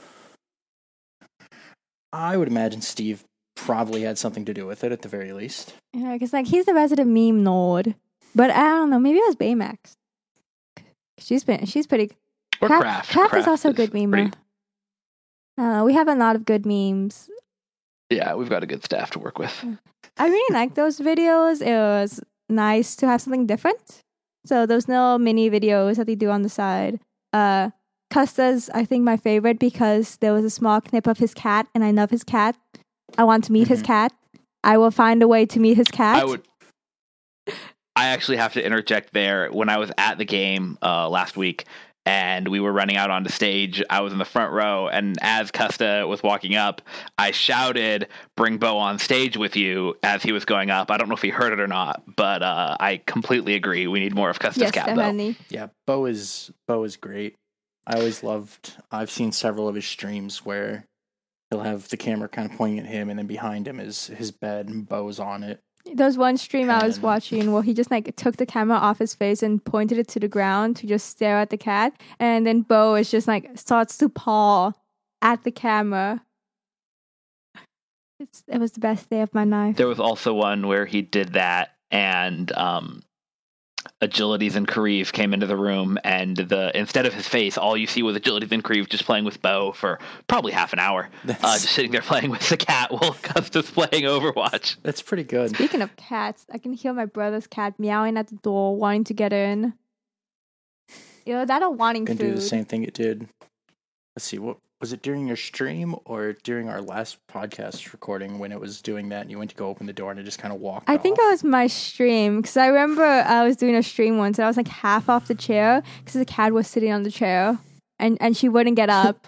Speaker 3: I would imagine Steve probably had something to do with it at the very least.
Speaker 2: Yeah, because like he's the resident meme nerd. But I don't know. Maybe it was Baymax. She's been. She's pretty.
Speaker 1: Or
Speaker 2: Craft,
Speaker 1: Craft.
Speaker 2: Craft is also a good
Speaker 1: pretty-
Speaker 2: memer. Uh, we have a lot of good memes.
Speaker 1: Yeah, we've got a good staff to work with.
Speaker 2: I really like those videos. It was nice to have something different. So those little mini videos that they do on the side. Uh, Custa's, I think, my favorite because there was a small clip of his cat, and I love his cat. I want to meet his
Speaker 3: Mhm.
Speaker 2: cat. I will find a way to meet his cat.
Speaker 1: I would. I actually have to interject there. When I was at the game uh, last week, and we were running out onto stage. I was in the front row, and as Custa was walking up, I shouted, "Bring Bo on stage with you," as he was going up. I don't know if he heard it or not, but uh, I completely agree. We need more of Custa's
Speaker 2: Yes,
Speaker 1: Cat,
Speaker 2: definitely.
Speaker 3: Yeah, Bo is Bo is great. I always loved. I've seen several of his streams where he'll have the camera kind of pointing at him, and then behind him is his bed, and Bo's on it.
Speaker 2: There was one stream I was
Speaker 3: And-
Speaker 2: watching where he just like took the camera off his face and pointed it to the ground to just stare at the cat, and then Bo is just like starts to paw at the camera. It's, it was the best day of my life.
Speaker 1: There was also one where he did that, and um, Agilities and Kareev came into the room, and the instead of his face, all you see was Agilities and Kareev just playing with Bo for probably half an hour, uh,
Speaker 3: That's-
Speaker 1: just sitting there playing with the cat while Custa's playing Overwatch.
Speaker 3: That's pretty good.
Speaker 2: Speaking of cats, I can hear my brother's cat meowing at the door, wanting to get in. You know, that or wanting
Speaker 3: Can
Speaker 2: food.
Speaker 3: do the same thing it did. Let's see, what was it during your stream or during our last podcast recording when it was doing that and you went to go open the door and it just kind of walked
Speaker 2: I think
Speaker 3: off?
Speaker 2: it was my stream because I remember I was doing a stream once and I was like half off the chair because the cat was sitting on the chair and, and she wouldn't get up.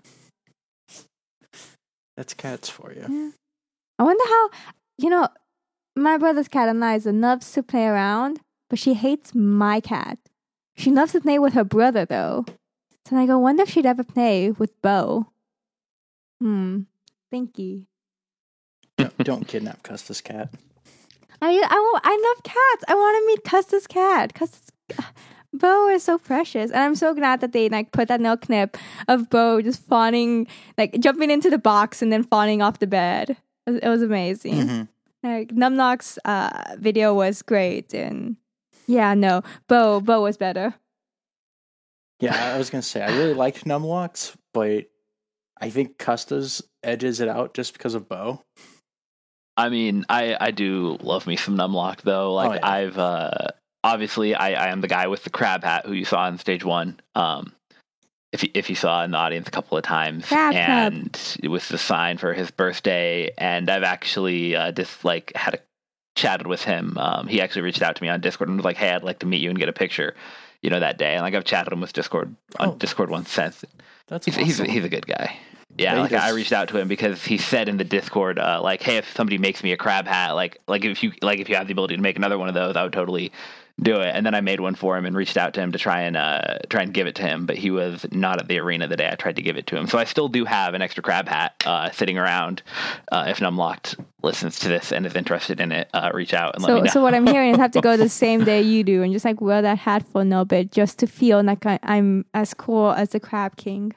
Speaker 3: That's cats for you.
Speaker 2: Yeah. I wonder how, you know, my brother's cat Eliza loves to play around, but she hates my cat. She loves to play with her brother though. So I go, wonder if she'd ever play with Bo. Hmm. Thinky.
Speaker 3: don't, don't kidnap Custa's cat.
Speaker 2: I I, wa- I love cats. I want to meet Custa's cat. Custa's Bo is so precious, and I'm so glad that they like put that little clip of Bo just fawning, like jumping into the box and then fawning off the bed. It was, it was amazing.
Speaker 3: Mhm.
Speaker 2: Like Numlock's uh, video was great, and yeah, no, Bo Bo was better.
Speaker 3: Yeah, I was gonna say I really liked Numlocks, but I think Custa's edges it out just because of Bo.
Speaker 1: I mean, I, I do love me some Numlock though. Like
Speaker 3: Oh, yeah.
Speaker 1: I've uh, obviously I, I am the guy with the crab hat who you saw on stage one. Um, if you, if you saw in the audience a couple of times,
Speaker 2: Crab Club.
Speaker 1: and it was the sign for his birthday. And I've actually uh, just like had a chatted with him. Um, he actually reached out to me on Discord and was like, "Hey, I'd like to meet you and get a picture." You know, that day. And like I've chatted him with Discord on
Speaker 3: Oh.
Speaker 1: Discord once since.
Speaker 3: That's
Speaker 1: He's
Speaker 3: awesome.
Speaker 1: he's he's a good guy. Yeah,
Speaker 3: Yeah, he
Speaker 1: like I
Speaker 3: does.
Speaker 1: reached out to him because he said in the Discord, uh, like, "Hey, if somebody makes me a crab hat, like, like if you like if you have the ability to make another one of those, I would totally do it." And then I made one for him and reached out to him to try and uh, try and give it to him, but he was not at the arena the day I tried to give it to him. So I still do have an extra crab hat uh, sitting around. Uh, if Numlocked listens to this and is interested in it, uh, reach out and let me
Speaker 2: So
Speaker 1: know.
Speaker 2: so what I'm hearing is I have to go the same day you do and just like wear that hat for a little bit just to feel like I, I'm as cool as the Crab King.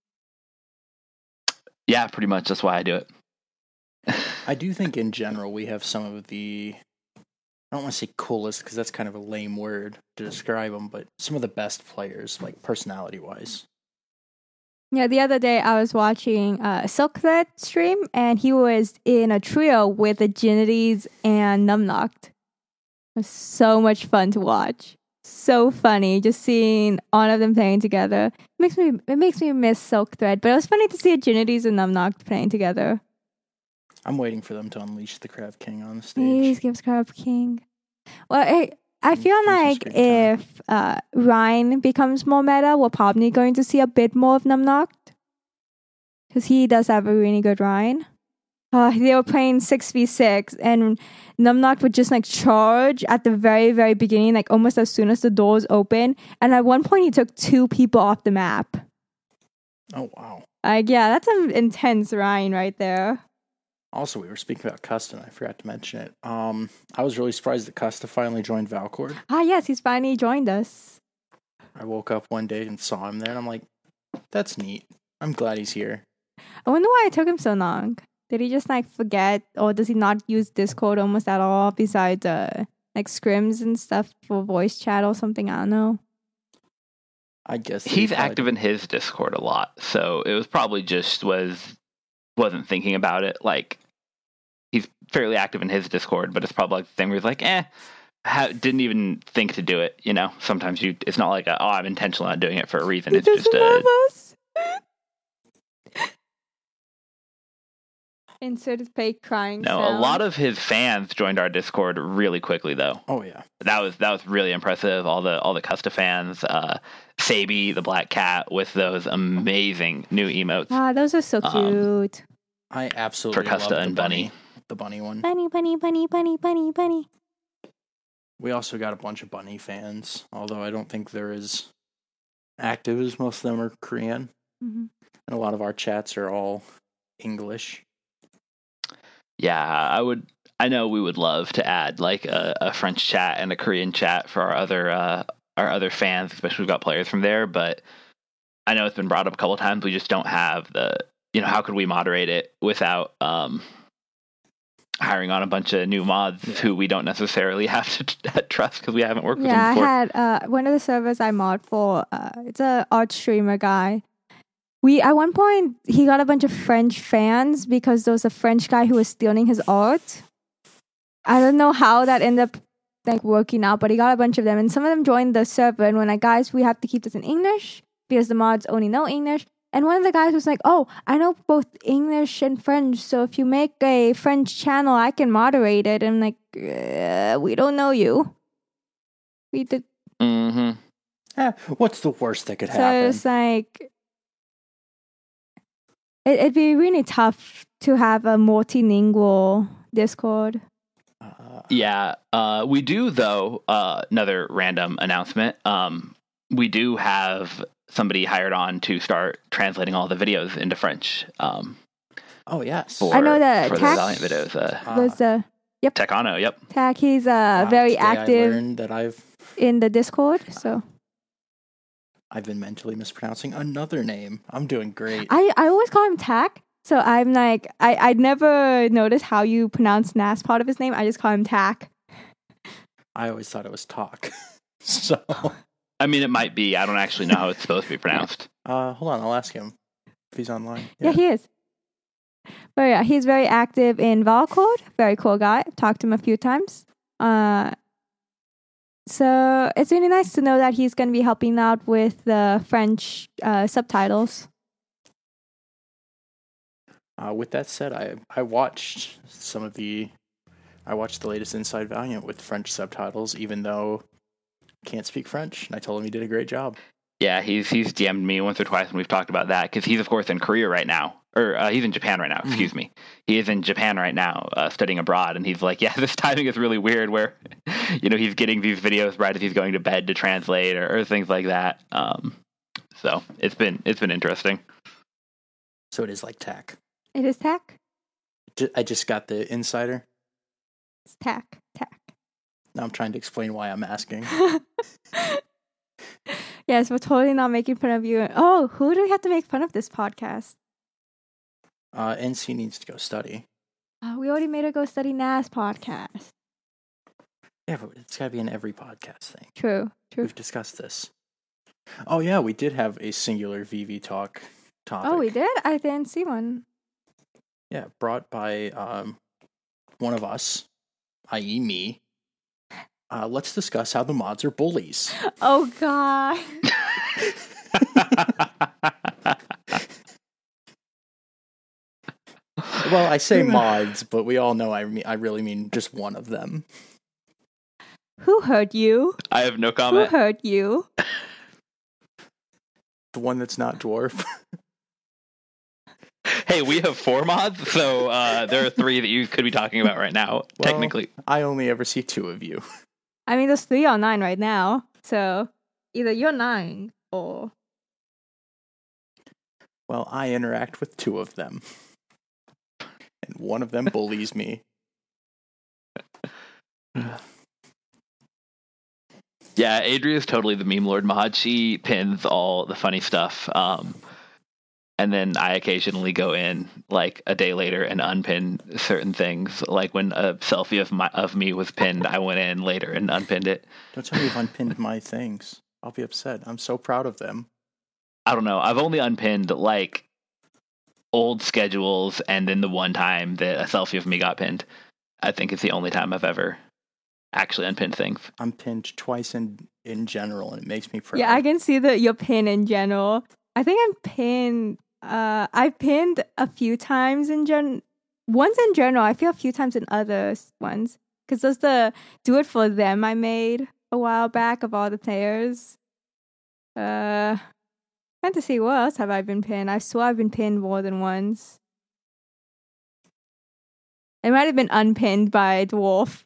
Speaker 1: Yeah, pretty much. That's why I do it.
Speaker 3: I do think in general we have some of the, I don't want to say coolest because that's kind of a lame word to describe them, but some of the best players, like personality wise.
Speaker 2: Yeah, the other day I was watching uh, Silk Thread stream, and he was in a trio with Agilities and Numlocked. It was so much fun to watch. So funny, just seeing all of them playing together. It makes me it makes me miss Silk Thread, but it was funny to see Agilities and Numlocked playing together.
Speaker 3: I'm waiting for them to unleash the Crab King on the
Speaker 2: Please
Speaker 3: stage.
Speaker 2: give Crab King. Well, I, I feel
Speaker 3: Give him some
Speaker 2: like
Speaker 3: screen time.
Speaker 2: if uh, Ryan becomes more meta, we're probably going to see a bit more of Numlocked. Because he does have a really good Ryan. Uh, they were playing six v six, and Numlocked would just like charge at the very, very beginning, like almost as soon as the doors open. And at one point, he took two people off the map.
Speaker 3: Oh, wow.
Speaker 2: Like, yeah, that's an intense Ryan right there.
Speaker 3: Also, we were speaking about Custa, and I forgot to mention it. Um, I was really surprised that Custa finally joined Valcord.
Speaker 2: Ah, yes, he's finally joined us.
Speaker 3: I woke up one day and saw him there, and I'm like, that's neat. I'm glad he's here.
Speaker 2: I wonder why it took him so long. Did he just like forget, or does he not use Discord almost at all besides uh, like scrims and stuff for voice chat or something? I don't know.
Speaker 3: I guess
Speaker 1: He's
Speaker 3: he probably-
Speaker 1: active in his Discord a lot, so it was probably just was wasn't thinking about it. Like he's fairly active in his Discord, but it's probably like the thing where he's like, eh, ha- didn't even think to do it. You know, sometimes you it's not like a, oh, I'm intentionally not doing it for a reason.
Speaker 2: He
Speaker 1: It's just
Speaker 2: doesn't love
Speaker 1: a
Speaker 2: us. Insert his fake crying
Speaker 1: No,
Speaker 2: sound.
Speaker 1: a lot of his fans joined our Discord really quickly, though.
Speaker 3: Oh yeah.
Speaker 1: That was that was really impressive. All the all the Custa fans, uh, Sabi the black cat with those amazing new emotes.
Speaker 2: Ah, those are so
Speaker 1: Um,
Speaker 2: cute.
Speaker 3: I absolutely
Speaker 1: For Custa
Speaker 3: love the
Speaker 1: and
Speaker 3: bunny.
Speaker 1: Bunny.
Speaker 3: The bunny one.
Speaker 2: Bunny, bunny, bunny, bunny, bunny, bunny.
Speaker 3: We also got a bunch of bunny fans, although I don't think they're as active as most of them are Korean.
Speaker 2: Mm-hmm.
Speaker 3: And a lot of our chats are all English.
Speaker 1: Yeah, I would. I know we would love to add like a, a French chat and a Korean chat for our other uh, our other fans, especially we've got players from there. But I know it's been brought up a couple times. We just don't have the. You know, how could we moderate it without um, hiring on a bunch of new mods
Speaker 3: Yeah.
Speaker 1: who we don't necessarily have to t- trust because we haven't worked with
Speaker 2: Yeah,
Speaker 1: them
Speaker 2: I
Speaker 1: before?
Speaker 2: had uh, one of the servers I mod for. Uh, it's a art streamer guy. We at one point he got a bunch of French fans because there was a French guy who was stealing his art. I don't know how that ended up like working out, but he got a bunch of them, and some of them joined the server. And we're like, guys, we have to keep this in English because the mods only know English. And one of the guys was like, "Oh, I know both English and French, so if you make a French channel, I can moderate it." And I'm like, uh, "We don't know you. We did."
Speaker 1: Mm-hmm.
Speaker 3: Eh, what's the worst that could
Speaker 2: So
Speaker 3: happen?
Speaker 2: it's like it, it'd be really tough to have a multilingual Discord.
Speaker 3: Uh,
Speaker 1: Yeah, uh, we do though. Uh, another random announcement. Um, we do have somebody hired on to start translating all the videos into French. Um,
Speaker 3: oh yes.
Speaker 1: for,
Speaker 2: I know that
Speaker 1: for the
Speaker 2: Tac-
Speaker 1: Valiant videos. Uh,
Speaker 3: Ah,
Speaker 2: Was uh,
Speaker 1: Tecano, yep.
Speaker 2: Tac, he's uh
Speaker 3: wow,
Speaker 2: very
Speaker 3: today I
Speaker 2: active
Speaker 3: learned that I've
Speaker 2: in the Discord. So
Speaker 3: I've been mentally mispronouncing another name. I'm doing great.
Speaker 2: I, I always call him Tac. So I'm like I I never noticed how you pronounce Nas part of his name. I just call him Tac.
Speaker 3: I always thought it was talk. so,
Speaker 1: I mean, it might be. I don't actually know how it's supposed to be pronounced.
Speaker 3: uh, hold on, I'll ask him if he's online.
Speaker 2: Yeah, he is. But yeah, he's very active in Valcode. Very cool guy. I've talked to him a few times. Uh, so it's really nice to know that he's going to be helping out with the French uh, subtitles.
Speaker 3: Uh, with that said, I I watched some of the, I watched the latest Inside Valiant with French subtitles, even though I can't speak French, and I told him he did a great job.
Speaker 1: Yeah, he's he's D M'd me once or twice when we've talked about that because he's of course in Korea right now, or uh, he's in Japan right now. Excuse me, he is in Japan right now, uh, studying abroad, and he's like, yeah, this timing is really weird. Where, you know, he's getting these videos right as he's going to bed to translate or, or things like that. Um, so it's been it's been interesting.
Speaker 3: So it is like tack.
Speaker 2: It is Tac?
Speaker 3: Ju- I just got the insider.
Speaker 2: It's Tac. Tac.
Speaker 3: Now I'm trying to explain why I'm asking.
Speaker 2: Yes, we're totally not making fun of you. Oh, who do we have to make fun of this podcast?
Speaker 3: Uh, N C needs to go study.
Speaker 2: Oh, we already made her go study N A S podcast.
Speaker 3: Yeah, but it's got to be in every podcast thing.
Speaker 2: True, true.
Speaker 3: We've discussed this. Oh yeah, we did have a singular V V talk topic.
Speaker 2: Oh, we did? I didn't see one.
Speaker 3: Yeah, brought by um, one of us, that is me. Uh, let's discuss how the mods are bullies.
Speaker 2: Oh, God.
Speaker 3: Well, I say mods, but we all know I mean I really mean just one of them.
Speaker 2: Who hurt you?
Speaker 1: I have no
Speaker 2: Who
Speaker 1: comment.
Speaker 2: hurt you?
Speaker 3: The one that's not dwarf.
Speaker 1: Hey, we have four mods, so uh, there are three that you could be talking about right now.
Speaker 3: Well,
Speaker 1: technically,
Speaker 3: I only ever see two of you.
Speaker 2: I mean, there's three online right now. So either you're nine or.
Speaker 3: Well, I interact with two of them. And one of them bullies me.
Speaker 1: yeah, Adria is totally the meme lord mod. She pins all the funny stuff. Um, And then I occasionally go in like a day later and unpin certain things. Like when a selfie of my of me was pinned, I went in later and unpinned it.
Speaker 3: Don't tell me you've unpinned my things. I'll be upset. I'm so proud of them.
Speaker 1: I don't know. I've only unpinned like old schedules and then the one time that a selfie of me got pinned. I think it's the only time I've ever actually unpinned things.
Speaker 3: I'm pinned twice in in general, and it makes me proud.
Speaker 2: Yeah, I can see that your pin in general. I think I'm pinned. Uh, I've pinned a few times in gen. ones in general. I feel a few times in other ones because there's the Do It For Them I made a while back of all the players. Uh, trying to see what else have I been pinned. I swear I've been pinned more than once. It might have been unpinned by Dwarf.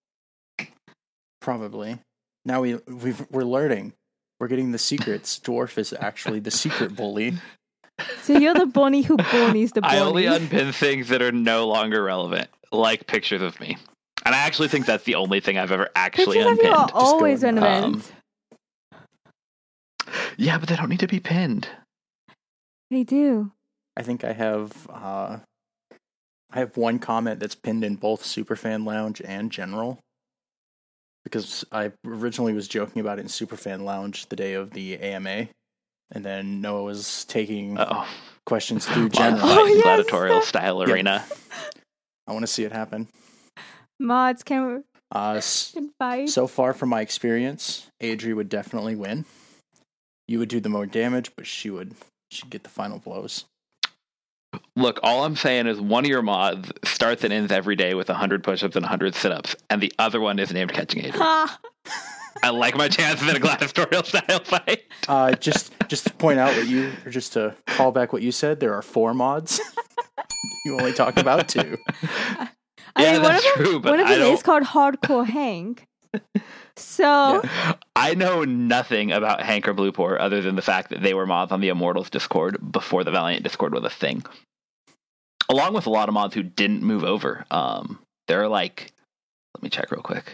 Speaker 3: Probably. Now we we've, we're learning. We're getting the secrets. Dwarf is actually the secret bully.
Speaker 2: So you're the bunny who bullies the bunny.
Speaker 1: I only unpin things that are no longer relevant, like pictures of me. And I actually think that's the only thing I've ever actually
Speaker 2: Pictures of you
Speaker 1: unpinned.
Speaker 2: are always
Speaker 3: going,
Speaker 2: relevant.
Speaker 1: um, Yeah, but they don't need to be pinned.
Speaker 2: They do.
Speaker 3: I think I have uh, I have one comment that's pinned in both Superfan Lounge and General. Because I originally was joking about it in Superfan Lounge the day of the A M A. And then Noah was taking
Speaker 1: Uh-oh.
Speaker 3: questions through
Speaker 1: General.
Speaker 3: General.
Speaker 2: Oh, yes.
Speaker 1: Gladiatorial style
Speaker 3: Yep.
Speaker 1: arena.
Speaker 3: I want to see it happen.
Speaker 2: Mods can,
Speaker 3: Uh, s-
Speaker 2: can fight.
Speaker 3: so far from my experience, Adri would definitely win. You would do the more damage, but she would she'd get the final blows.
Speaker 1: Look, all I'm saying is one of your mods starts and ends every day with one hundred push-ups and one hundred sit-ups, and the other one is named Catching Adrian.
Speaker 2: Ha!
Speaker 1: I like my chances in a gladiatorial style fight.
Speaker 3: Uh, just just to point out what you, or just to call back what you said, there are four mods. You only talk about two.
Speaker 2: I
Speaker 1: Yeah,
Speaker 2: mean, one
Speaker 1: that's
Speaker 2: of them,
Speaker 1: true, but
Speaker 2: one of
Speaker 1: I
Speaker 2: them is
Speaker 1: don't-
Speaker 2: called Hardcore Hank. So,
Speaker 1: I know nothing about Hank or Blueport other than the fact that they were mods on the Immortals Discord before the Valiant Discord was a thing. Along with a lot of mods who didn't move over. Um, there are like, let me check real quick.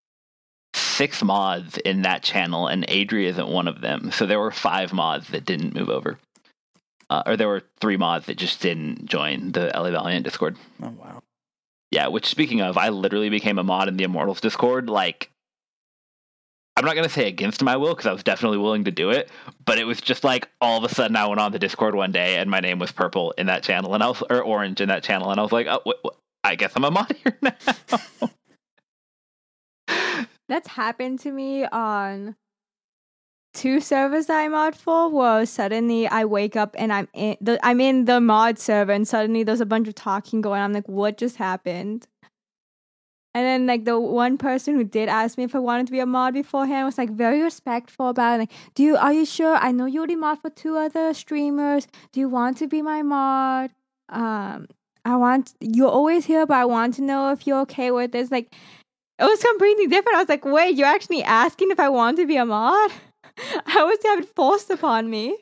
Speaker 1: Six mods in that channel, and Adri isn't one of them. So there were five mods that didn't move over. Uh, or there were three mods that just didn't join the L A Valiant Discord.
Speaker 3: Oh wow.
Speaker 1: Yeah, which speaking of, I literally became a mod in the Immortals Discord, like, I'm not going to say against my will, because I was definitely willing to do it, but it was just like, all of a sudden I went on the Discord one day, and my name was purple in that channel, and I was, or orange in that channel, and I was like, oh, wh- wh- I guess I'm a mod here now.
Speaker 2: that's happened to me on two servers that I mod for, where suddenly I wake up and I'm in the I'm in the mod server, and suddenly there's a bunch of talking going on. I'm like, what just happened? And then like the one person who did ask me if I wanted to be a mod beforehand was like very respectful about it. Like, do you are you sure? I know you already mod for two other streamers. Do you want to be my mod? Um, I want you're always here, but I want to know if you're okay with this. Like, it was completely different. I was like, wait, you're actually asking if I want to be a mod? I was having it forced upon me.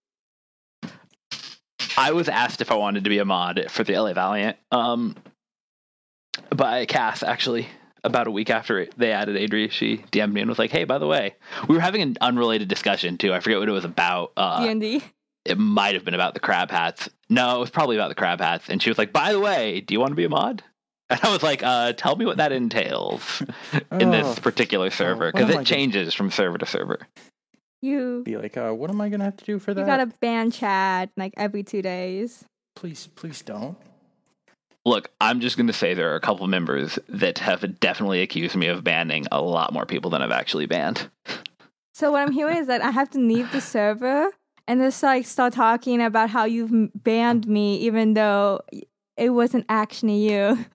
Speaker 1: I was asked if I wanted to be a mod for the L A Valiant, um, by Cass, actually, about a week after it, they added Adri. She D M'd me and was like, hey, by the way, we were having an unrelated discussion, too. I forget what it was about. Uh,
Speaker 2: D and D.
Speaker 1: It might have been about the crab hats. No, it was probably about the crab hats. And she was like, by the way, do you want to be a mod? And I was like, uh, tell me what that entails in
Speaker 3: Oh.
Speaker 1: this particular server,
Speaker 3: what
Speaker 1: because
Speaker 3: am I
Speaker 1: it
Speaker 3: gonna-
Speaker 1: changes from server to server.
Speaker 2: You
Speaker 3: Be like, uh, what am I gonna have to do for that?
Speaker 2: you gotta ban chat like every two days.
Speaker 3: Please, please don't.
Speaker 1: Look, I'm just going to say there are a couple members that have definitely accused me of banning a lot more people than I've actually banned.
Speaker 2: So what I'm hearing is that I have to leave the server and just like start talking about how you've m- banned me, even though it wasn't actually you.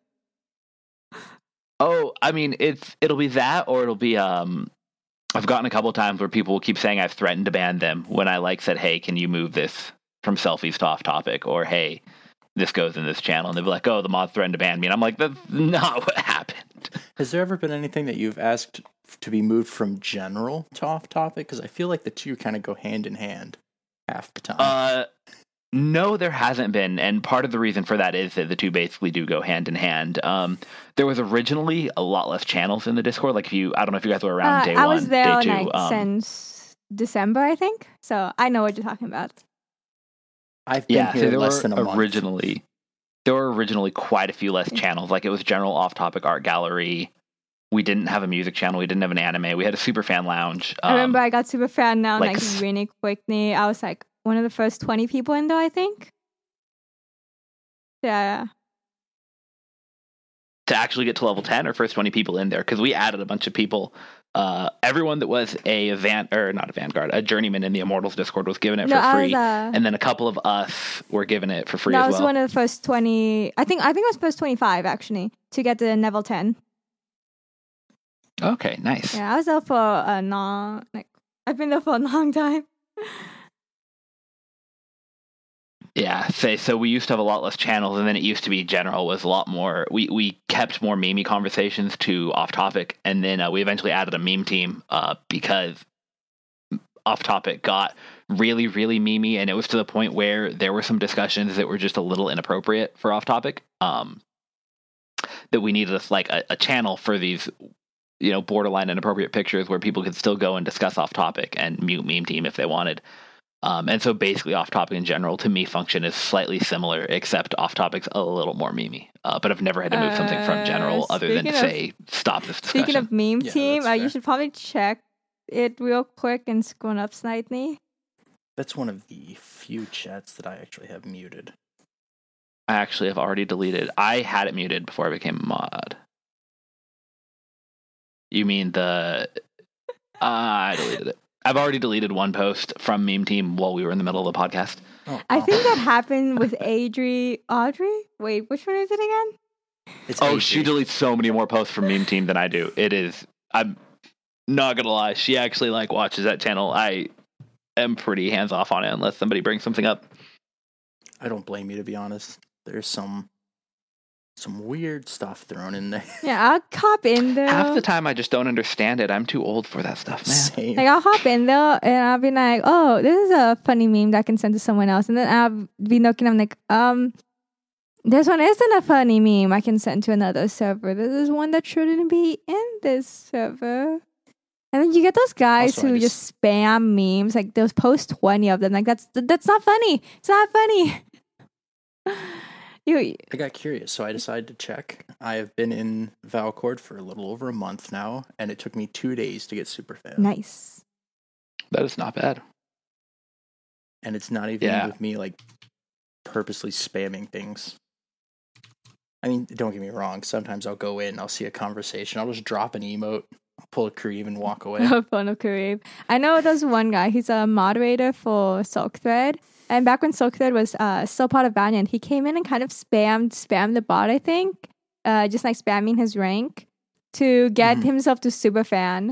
Speaker 1: Oh, I mean, it's it'll be that, or it'll be um. I've gotten a couple times where people will keep saying I've threatened to ban them when I like said, hey, can you move this from selfies to off topic, or hey, this goes in this channel, and they'll be like, oh, the mod threatened to ban me, and I'm like, that's not what happened.
Speaker 3: Has there ever been anything that you've asked to be moved from general to off topic? Because I feel like the two kind of go hand in hand half the time.
Speaker 1: Uh, no, there hasn't been, and part of the reason for that is that the two basically do go hand in hand. Um, there was originally a lot less channels in the Discord. Like if you, I don't know if you guys were around
Speaker 2: Uh,
Speaker 1: day
Speaker 2: I
Speaker 1: one,
Speaker 2: was there
Speaker 1: day
Speaker 2: on,
Speaker 1: two.
Speaker 2: like
Speaker 1: um,
Speaker 2: since December, I think. So I know what you're talking about.
Speaker 3: I've been
Speaker 1: yeah, so
Speaker 3: here
Speaker 1: there
Speaker 3: less
Speaker 1: were
Speaker 3: than a month.
Speaker 1: originally there were originally quite a few less channels. Like it was general off-topic art gallery. We didn't have a music channel. We didn't have an anime. We had a super fan lounge.
Speaker 2: I remember
Speaker 1: Um,
Speaker 2: I got super fan now,
Speaker 1: like
Speaker 2: like,
Speaker 1: s-
Speaker 2: really quickly. I was like one of the first twenty people in there, I think. Yeah.
Speaker 1: to actually get to level ten or first twenty people in there, because we added a bunch of people Uh, everyone that was a van or not a vanguard, a journeyman in the Immortals Discord was given it
Speaker 2: No,
Speaker 1: for
Speaker 2: I
Speaker 1: free,
Speaker 2: was, uh,
Speaker 1: and then a couple of us were given it for free
Speaker 2: that
Speaker 1: as
Speaker 2: was
Speaker 1: well.
Speaker 2: one of the first twenty. I think I think it was first twenty-five actually to get the level ten.
Speaker 1: Okay, nice.
Speaker 2: Yeah, I was there for a long. Like I've been there for a long time.
Speaker 1: Yeah, say so. We used to have a lot less channels, and then it used to be general was a lot more. We we kept more meme conversations to off topic, and then uh, we eventually added a meme team uh, because off topic got really really memey, and it was to the point where there were some discussions that were just a little inappropriate for off topic. Um, that we needed a, like a, a channel for these, you know, borderline inappropriate pictures where people could still go and discuss off topic and mute meme team if they wanted. Um, and so basically off topic in general to me function is slightly similar, except off topic's a little more memey. Uh, but I've never had to move something from general
Speaker 2: Uh,
Speaker 1: other than to
Speaker 2: speaking of-
Speaker 1: say stop this discussion.
Speaker 2: Speaking of meme
Speaker 3: Yeah,
Speaker 2: team,
Speaker 3: that's
Speaker 2: uh, you
Speaker 3: fair.
Speaker 2: should probably check it real quick and scroll up slightly.
Speaker 3: That's one of the few chats that I actually have muted.
Speaker 1: I actually have already deleted. I had it muted before I became a mod. You mean the... Uh, I deleted it. I've already deleted one post from Meme Team while we were in the middle of the podcast.
Speaker 3: Oh,
Speaker 2: I
Speaker 3: oh.
Speaker 2: think that happened with Adri. Audrey? Wait, which one is it again?
Speaker 3: It's
Speaker 1: Oh,
Speaker 3: A J.
Speaker 1: she deletes so many more posts from Meme Team than I do. It is... I'm not gonna lie. She actually like watches that channel. I am pretty hands off on it unless somebody brings something up.
Speaker 3: I don't blame you, to be honest. There's some some weird stuff thrown in there.
Speaker 2: Yeah, I'll hop in there.
Speaker 1: Half the time I just don't understand it. I'm too old for that stuff, man.
Speaker 3: Same.
Speaker 2: Like I'll hop in there and I'll be like, "Oh, this is a funny meme that I can send to someone else," and then I'll be looking. I'm like, "Um, this one isn't a funny meme I can send to another server. This is one that shouldn't be in this server." And then you get those guys
Speaker 3: Also, I
Speaker 2: who
Speaker 3: just-
Speaker 2: just spam memes, like those post twenty of them. Like that's that's not funny. It's not funny. you
Speaker 3: I got curious, so I decided to check. I have been in Valcord for a little over a month now, and it took me two days to get Superfan.
Speaker 2: nice.
Speaker 1: That is not bad.
Speaker 3: And it's not even
Speaker 1: Yeah.
Speaker 3: with me, like, purposely spamming things. I mean, don't get me wrong. Sometimes I'll go in, I'll see a conversation, I'll just drop an emote, I'll pull a Kareem and walk away.
Speaker 2: Fun of Kareem. I know there's one guy. He's a moderator for Silkthread. And back when Silkthread was uh, still part of Valiant, he came in and kind of spammed spammed the bot, I think. Uh, just like spamming his rank to get
Speaker 3: Mhm.
Speaker 2: himself to Superfan.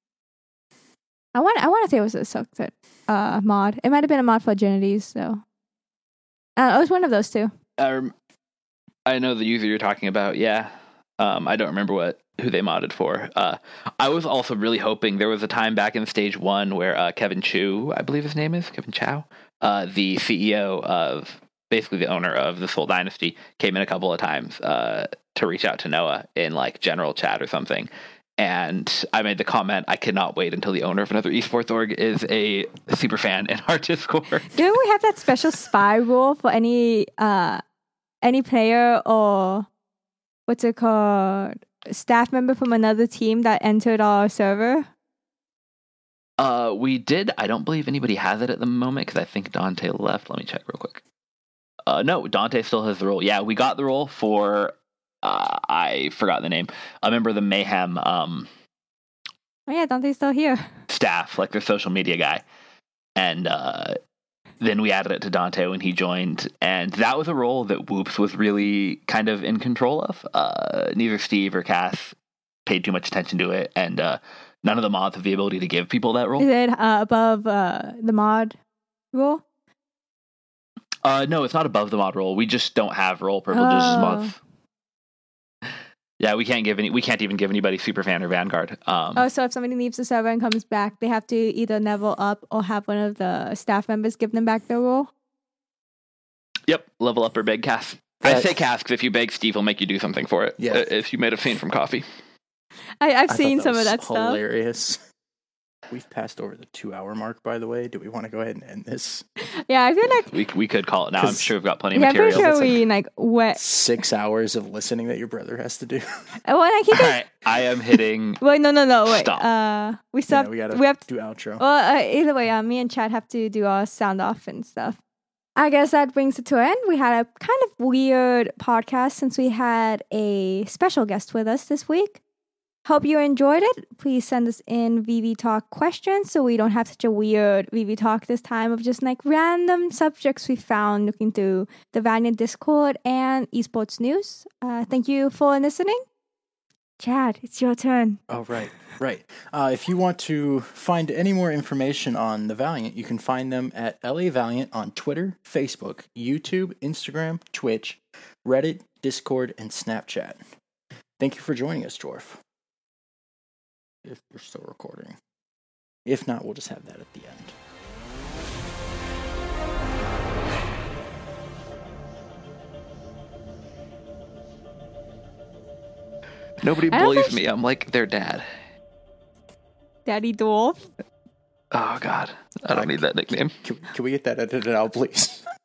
Speaker 2: I want I want to say it was a Silkthread uh, mod. It might have been a mod for Genities, so. Uh, it was one of those two.
Speaker 1: Um, I know the user you're talking about. Yeah. Um, I don't remember what who they modded for. Uh, I was also really hoping there was a time back in stage one where uh, Kevin Chu, I believe his name is Kevin Chow, uh, the C E O of basically the owner of the Soul Dynasty, came in a couple of times uh, to reach out to Noah in like general chat or something. And I made the comment, I cannot wait until the owner of another esports org is a super fan in our Discord.
Speaker 2: Didn't we have that special spy rule for any uh any player or what's it called staff member from another team that entered our server?
Speaker 1: Uh, we did. I don't believe anybody has it at the moment because I think Dante left. Let me check real quick. Uh, no, Dante still has the role. Yeah, we got the role for. Uh, I forgot the name. A member of the Mayhem um,
Speaker 2: Oh yeah, Dante's still here.
Speaker 1: staff, like their social media guy, and uh, then we added it to Dante when he joined, and that was a role that Whoops was really kind of in control of. Uh, neither Steve or Cass paid too much attention to it, and uh, none of the mods have the ability to give people that role.
Speaker 2: Is it uh, above uh, the mod rule?
Speaker 1: Uh, no, it's not above the mod role. We just don't have role privileges as
Speaker 2: Oh.
Speaker 1: mods. Yeah, we can't give any. We can't even give anybody Superfan or Vanguard. Um,
Speaker 2: Oh, so if somebody leaves the server and comes back, they have to either level up or have one of the staff members give them back their role.
Speaker 1: Yep, level up or beg Cass. I
Speaker 3: That-
Speaker 1: say Cass because if you beg, Steve will make you do something for it.
Speaker 3: Yeah.
Speaker 1: Uh, If you made a scene from Coffee.
Speaker 2: I, I've
Speaker 3: I
Speaker 2: seen
Speaker 3: thought
Speaker 2: some
Speaker 3: was
Speaker 2: of that stuff.
Speaker 3: hilarious. We've passed over the two-hour mark, by the way. Do we want to go ahead and end this?
Speaker 2: Yeah, I feel like
Speaker 1: We we could call it now. I'm
Speaker 3: 'Cause-
Speaker 1: sure we've got plenty of
Speaker 2: yeah, I'm pretty
Speaker 1: material.
Speaker 2: sure
Speaker 3: That's like-
Speaker 2: we like what.
Speaker 3: Six hours of listening that your brother has to do.
Speaker 2: Well, I keep
Speaker 1: All
Speaker 2: it.
Speaker 1: right, I am hitting.
Speaker 2: Wait, no, no, no, wait.
Speaker 1: Stop.
Speaker 2: Uh, we still
Speaker 3: Yeah,
Speaker 2: have,
Speaker 3: we gotta
Speaker 2: we have
Speaker 3: do outro.
Speaker 2: Well, uh, either way, uh, me and Chad have to do our sound off and stuff. I guess that brings it to an end. We had a kind of weird podcast since we had a special guest with us this week. Hope you enjoyed it. Please send us in V V Talk questions so we don't have such a weird V V Talk this time of just like random subjects we found looking through the Valiant Discord and esports news. Uh, thank you for listening. Chad, it's your turn.
Speaker 3: Oh, right, right. Uh, if you want to find any more information on the Valiant, you can find them at L A Valiant on Twitter, Facebook, YouTube, Instagram, Twitch, Reddit, Discord, and Snapchat. Thank you for joining us, Dwarf. If we're still recording. If not, we'll just have that at the end.
Speaker 7: Nobody
Speaker 2: I don't
Speaker 7: bullies
Speaker 2: think-
Speaker 7: me. I'm like their dad.
Speaker 2: Daddy Dwarf.
Speaker 7: Oh, God. I don't need that nickname.
Speaker 3: Can, can we get that edited out, please?